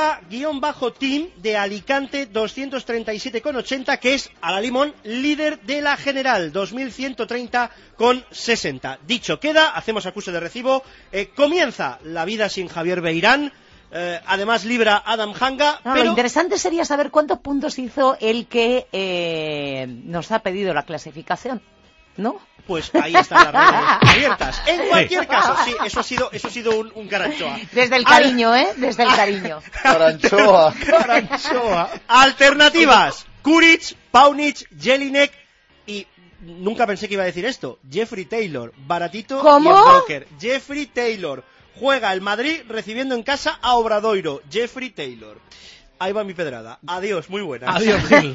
Borja-Team de Alicante doscientos treinta y siete con ochenta, que es a la limón líder de la general, dos mil ciento treinta con sesenta. Dicho queda, hacemos acuse de recibo, eh, comienza la vida sin Javier Beirán. Eh, además libra Adam Hanga, No, pero... Lo interesante sería saber cuántos puntos hizo el que eh, nos ha pedido la clasificación, ¿no? Pues ahí están las redes abiertas. En cualquier caso, sí, eso ha sido, eso ha sido un, un caranchoa. Desde el cariño, ¿eh? Desde el cariño. Caranchoa. Caranchoa. Alternativas: Kuric, Paunic, Jelinek, Y nunca pensé que iba a decir esto. Jeffrey Taylor, baratito ¿Cómo? y en broker. Jeffrey Taylor juega el Madrid recibiendo en casa a Obradoiro. Jeffrey Taylor. Ahí va mi pedrada. Adiós, muy buenas. Adiós, Gil.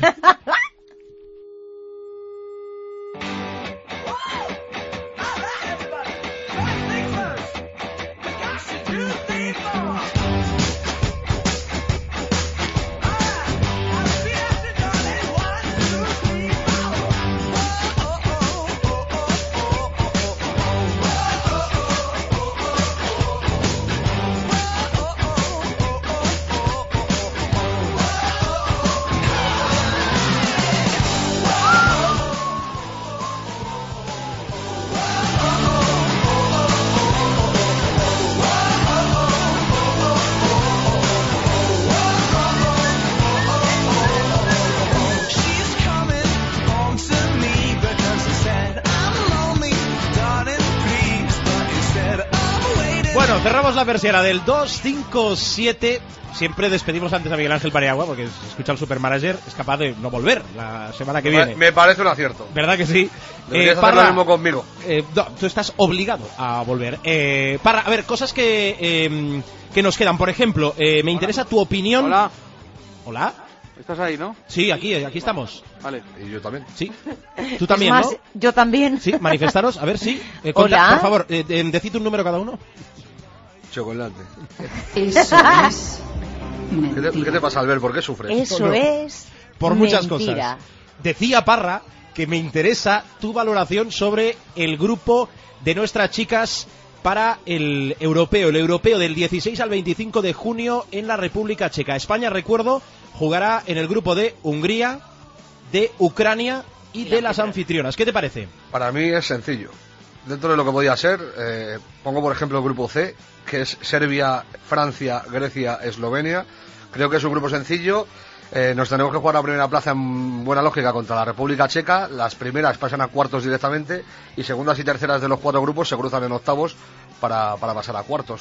Bueno, cerramos la persiana del dos cinco siete. Siempre despedimos antes a Miguel Ángel Paniagua, porque si escucha el Supermanager es capaz de no volver la semana que viene. Me parece un acierto. ¿Verdad que sí? Deberías eh, hacer Parra, lo mismo conmigo. Eh, no, tú estás obligado a volver. Eh, Parra, a ver, cosas que, eh, que nos quedan. Por ejemplo, eh, me Hola. interesa tu opinión. Hola. Hola. ¿Estás ahí, no? Sí, aquí, aquí estamos. Vale. Y yo también. Sí. Tú también, es más, ¿no? Yo también. Sí, manifestaros, a ver, sí. Eh, Hola. Conta, por favor, eh, eh, decid un número cada uno. Chocolate. Eso es. ¿Qué te, ¿Qué te pasa, Albert? ¿Por qué sufres? Eso No, no. es. Por muchas mentira. cosas. Decía Parra que me interesa tu valoración sobre el grupo de nuestras chicas para el europeo, el europeo del dieciséis al veinticinco de junio en la República Checa. España, recuerdo, jugará en el grupo de Hungría, de Ucrania y, y de las anfitrionas. ¿Qué te parece? Para mí es sencillo. Dentro de lo que podía ser, eh, pongo por ejemplo el grupo C, que es Serbia, Francia, Grecia, Eslovenia. Creo que es un grupo sencillo. Eh, nos tenemos que jugar la primera plaza en buena lógica contra la República Checa. Las primeras pasan a cuartos directamente y segundas y terceras de los cuatro grupos se cruzan en octavos para, para pasar a cuartos.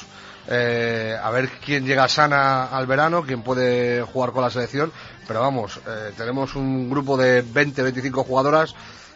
Eh, a ver quién llega sana al verano, quién puede jugar con la selección. Pero vamos, eh, tenemos un grupo de veinte, veinticinco jugadoras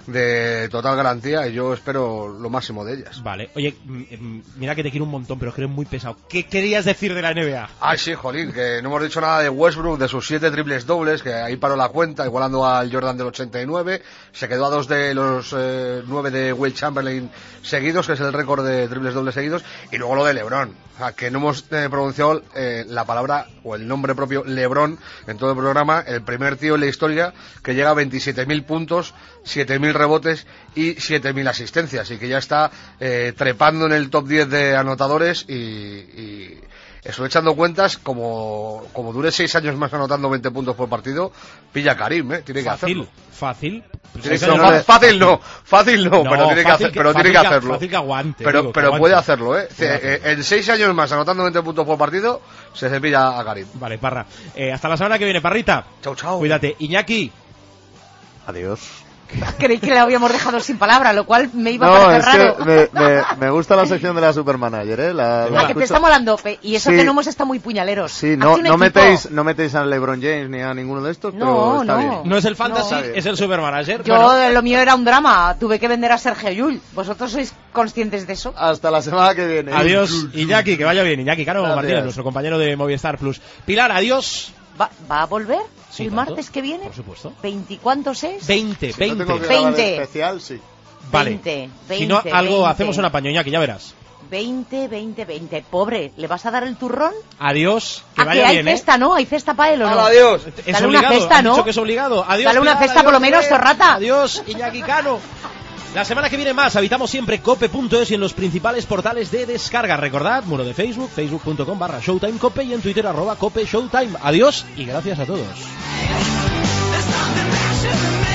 de total garantía y yo espero lo máximo de ellas. Vale, oye, mira que te quiero un montón, pero que eres muy pesado. ¿Qué querías decir de la N B A? Ay, sí, jolín, que no hemos dicho nada de Westbrook, de sus siete triples dobles, que ahí paró la cuenta, igualando al Jordan del ochenta y nueve, se quedó a dos de los eh, nueve de Will Chamberlain seguidos, que es el récord de triples dobles seguidos, y luego lo de LeBron, o sea, que no hemos eh, pronunciado eh, la palabra o el nombre propio LeBron en todo el programa, el primer tío en la historia que llega a veintisiete mil puntos, siete mil rebotes y siete mil asistencias, y que ya está eh, trepando en el top diez de anotadores y, y estoy echando cuentas, como, como dure seis años más anotando veinte puntos por partido, pilla Karim, ¿eh? Tiene que fácil, hacerlo. Fácil, fácil. No, no, fácil no, fácil no, no pero tiene que, hacer, pero tiene que hacerlo. Fácil que aguante. Pero, digo, pero que aguante. puede hacerlo, ¿eh? Puede hacerlo. En seis años más anotando veinte puntos por partido, se cepilla a Karim. Vale, Parra. Eh, hasta la semana que viene, Parrita. Chao, chao. Cuídate. Iñaki. Adiós. Creí que le habíamos dejado sin palabra, lo cual me iba no, a parecer es raro. que me, me, me gusta la sección de la Supermanager, ¿eh? La, la, la que te está molando, y eso sí, que no hemos estado muy puñaleros. Sí, no, no metéis, no metéis a LeBron James ni a ninguno de estos, no, pero está no. bien. No es el fantasy, no. es el Supermanager. Yo, bueno. lo mío era un drama, tuve que vender a Sergio Llull. ¿Vosotros sois conscientes de eso? Hasta la semana que viene. Adiós, Iñaki, que vaya bien. Iñaki Caro Gracias. Martínez, nuestro compañero de Movistar Plus. Pilar, adiós. ¿Va, va a volver? Sí, ¿El ¿cuánto? martes que viene? Por supuesto. ¿veinticuántos es? veinte, si veinte. No tengo que veinte. especial, sí. Vale. veinte, veinte, si no, algo veinte. hacemos un apaño, Iñaki, ya verás. veinte, veinte, veinte. Pobre, ¿le vas a dar el turrón? Adiós, que ah, vaya que hay bien, cesta, ¿eh? ¿no? ¿Hay cesta para él o no? Adiós. Es Dale obligado, una cesta, han ¿no? dicho que es obligado. Adiós, Dale una Pilar, cesta adiós, por lo menos, Rubén. zorrata. Adiós, Iñaki Cano. La semana que viene más, habitamos siempre cope punto es y en los principales portales de descarga. Recordad, muro de Facebook, facebook.com barra Showtime Cope y en Twitter arroba Cope Showtime. Adiós y gracias a todos. There's nothing that should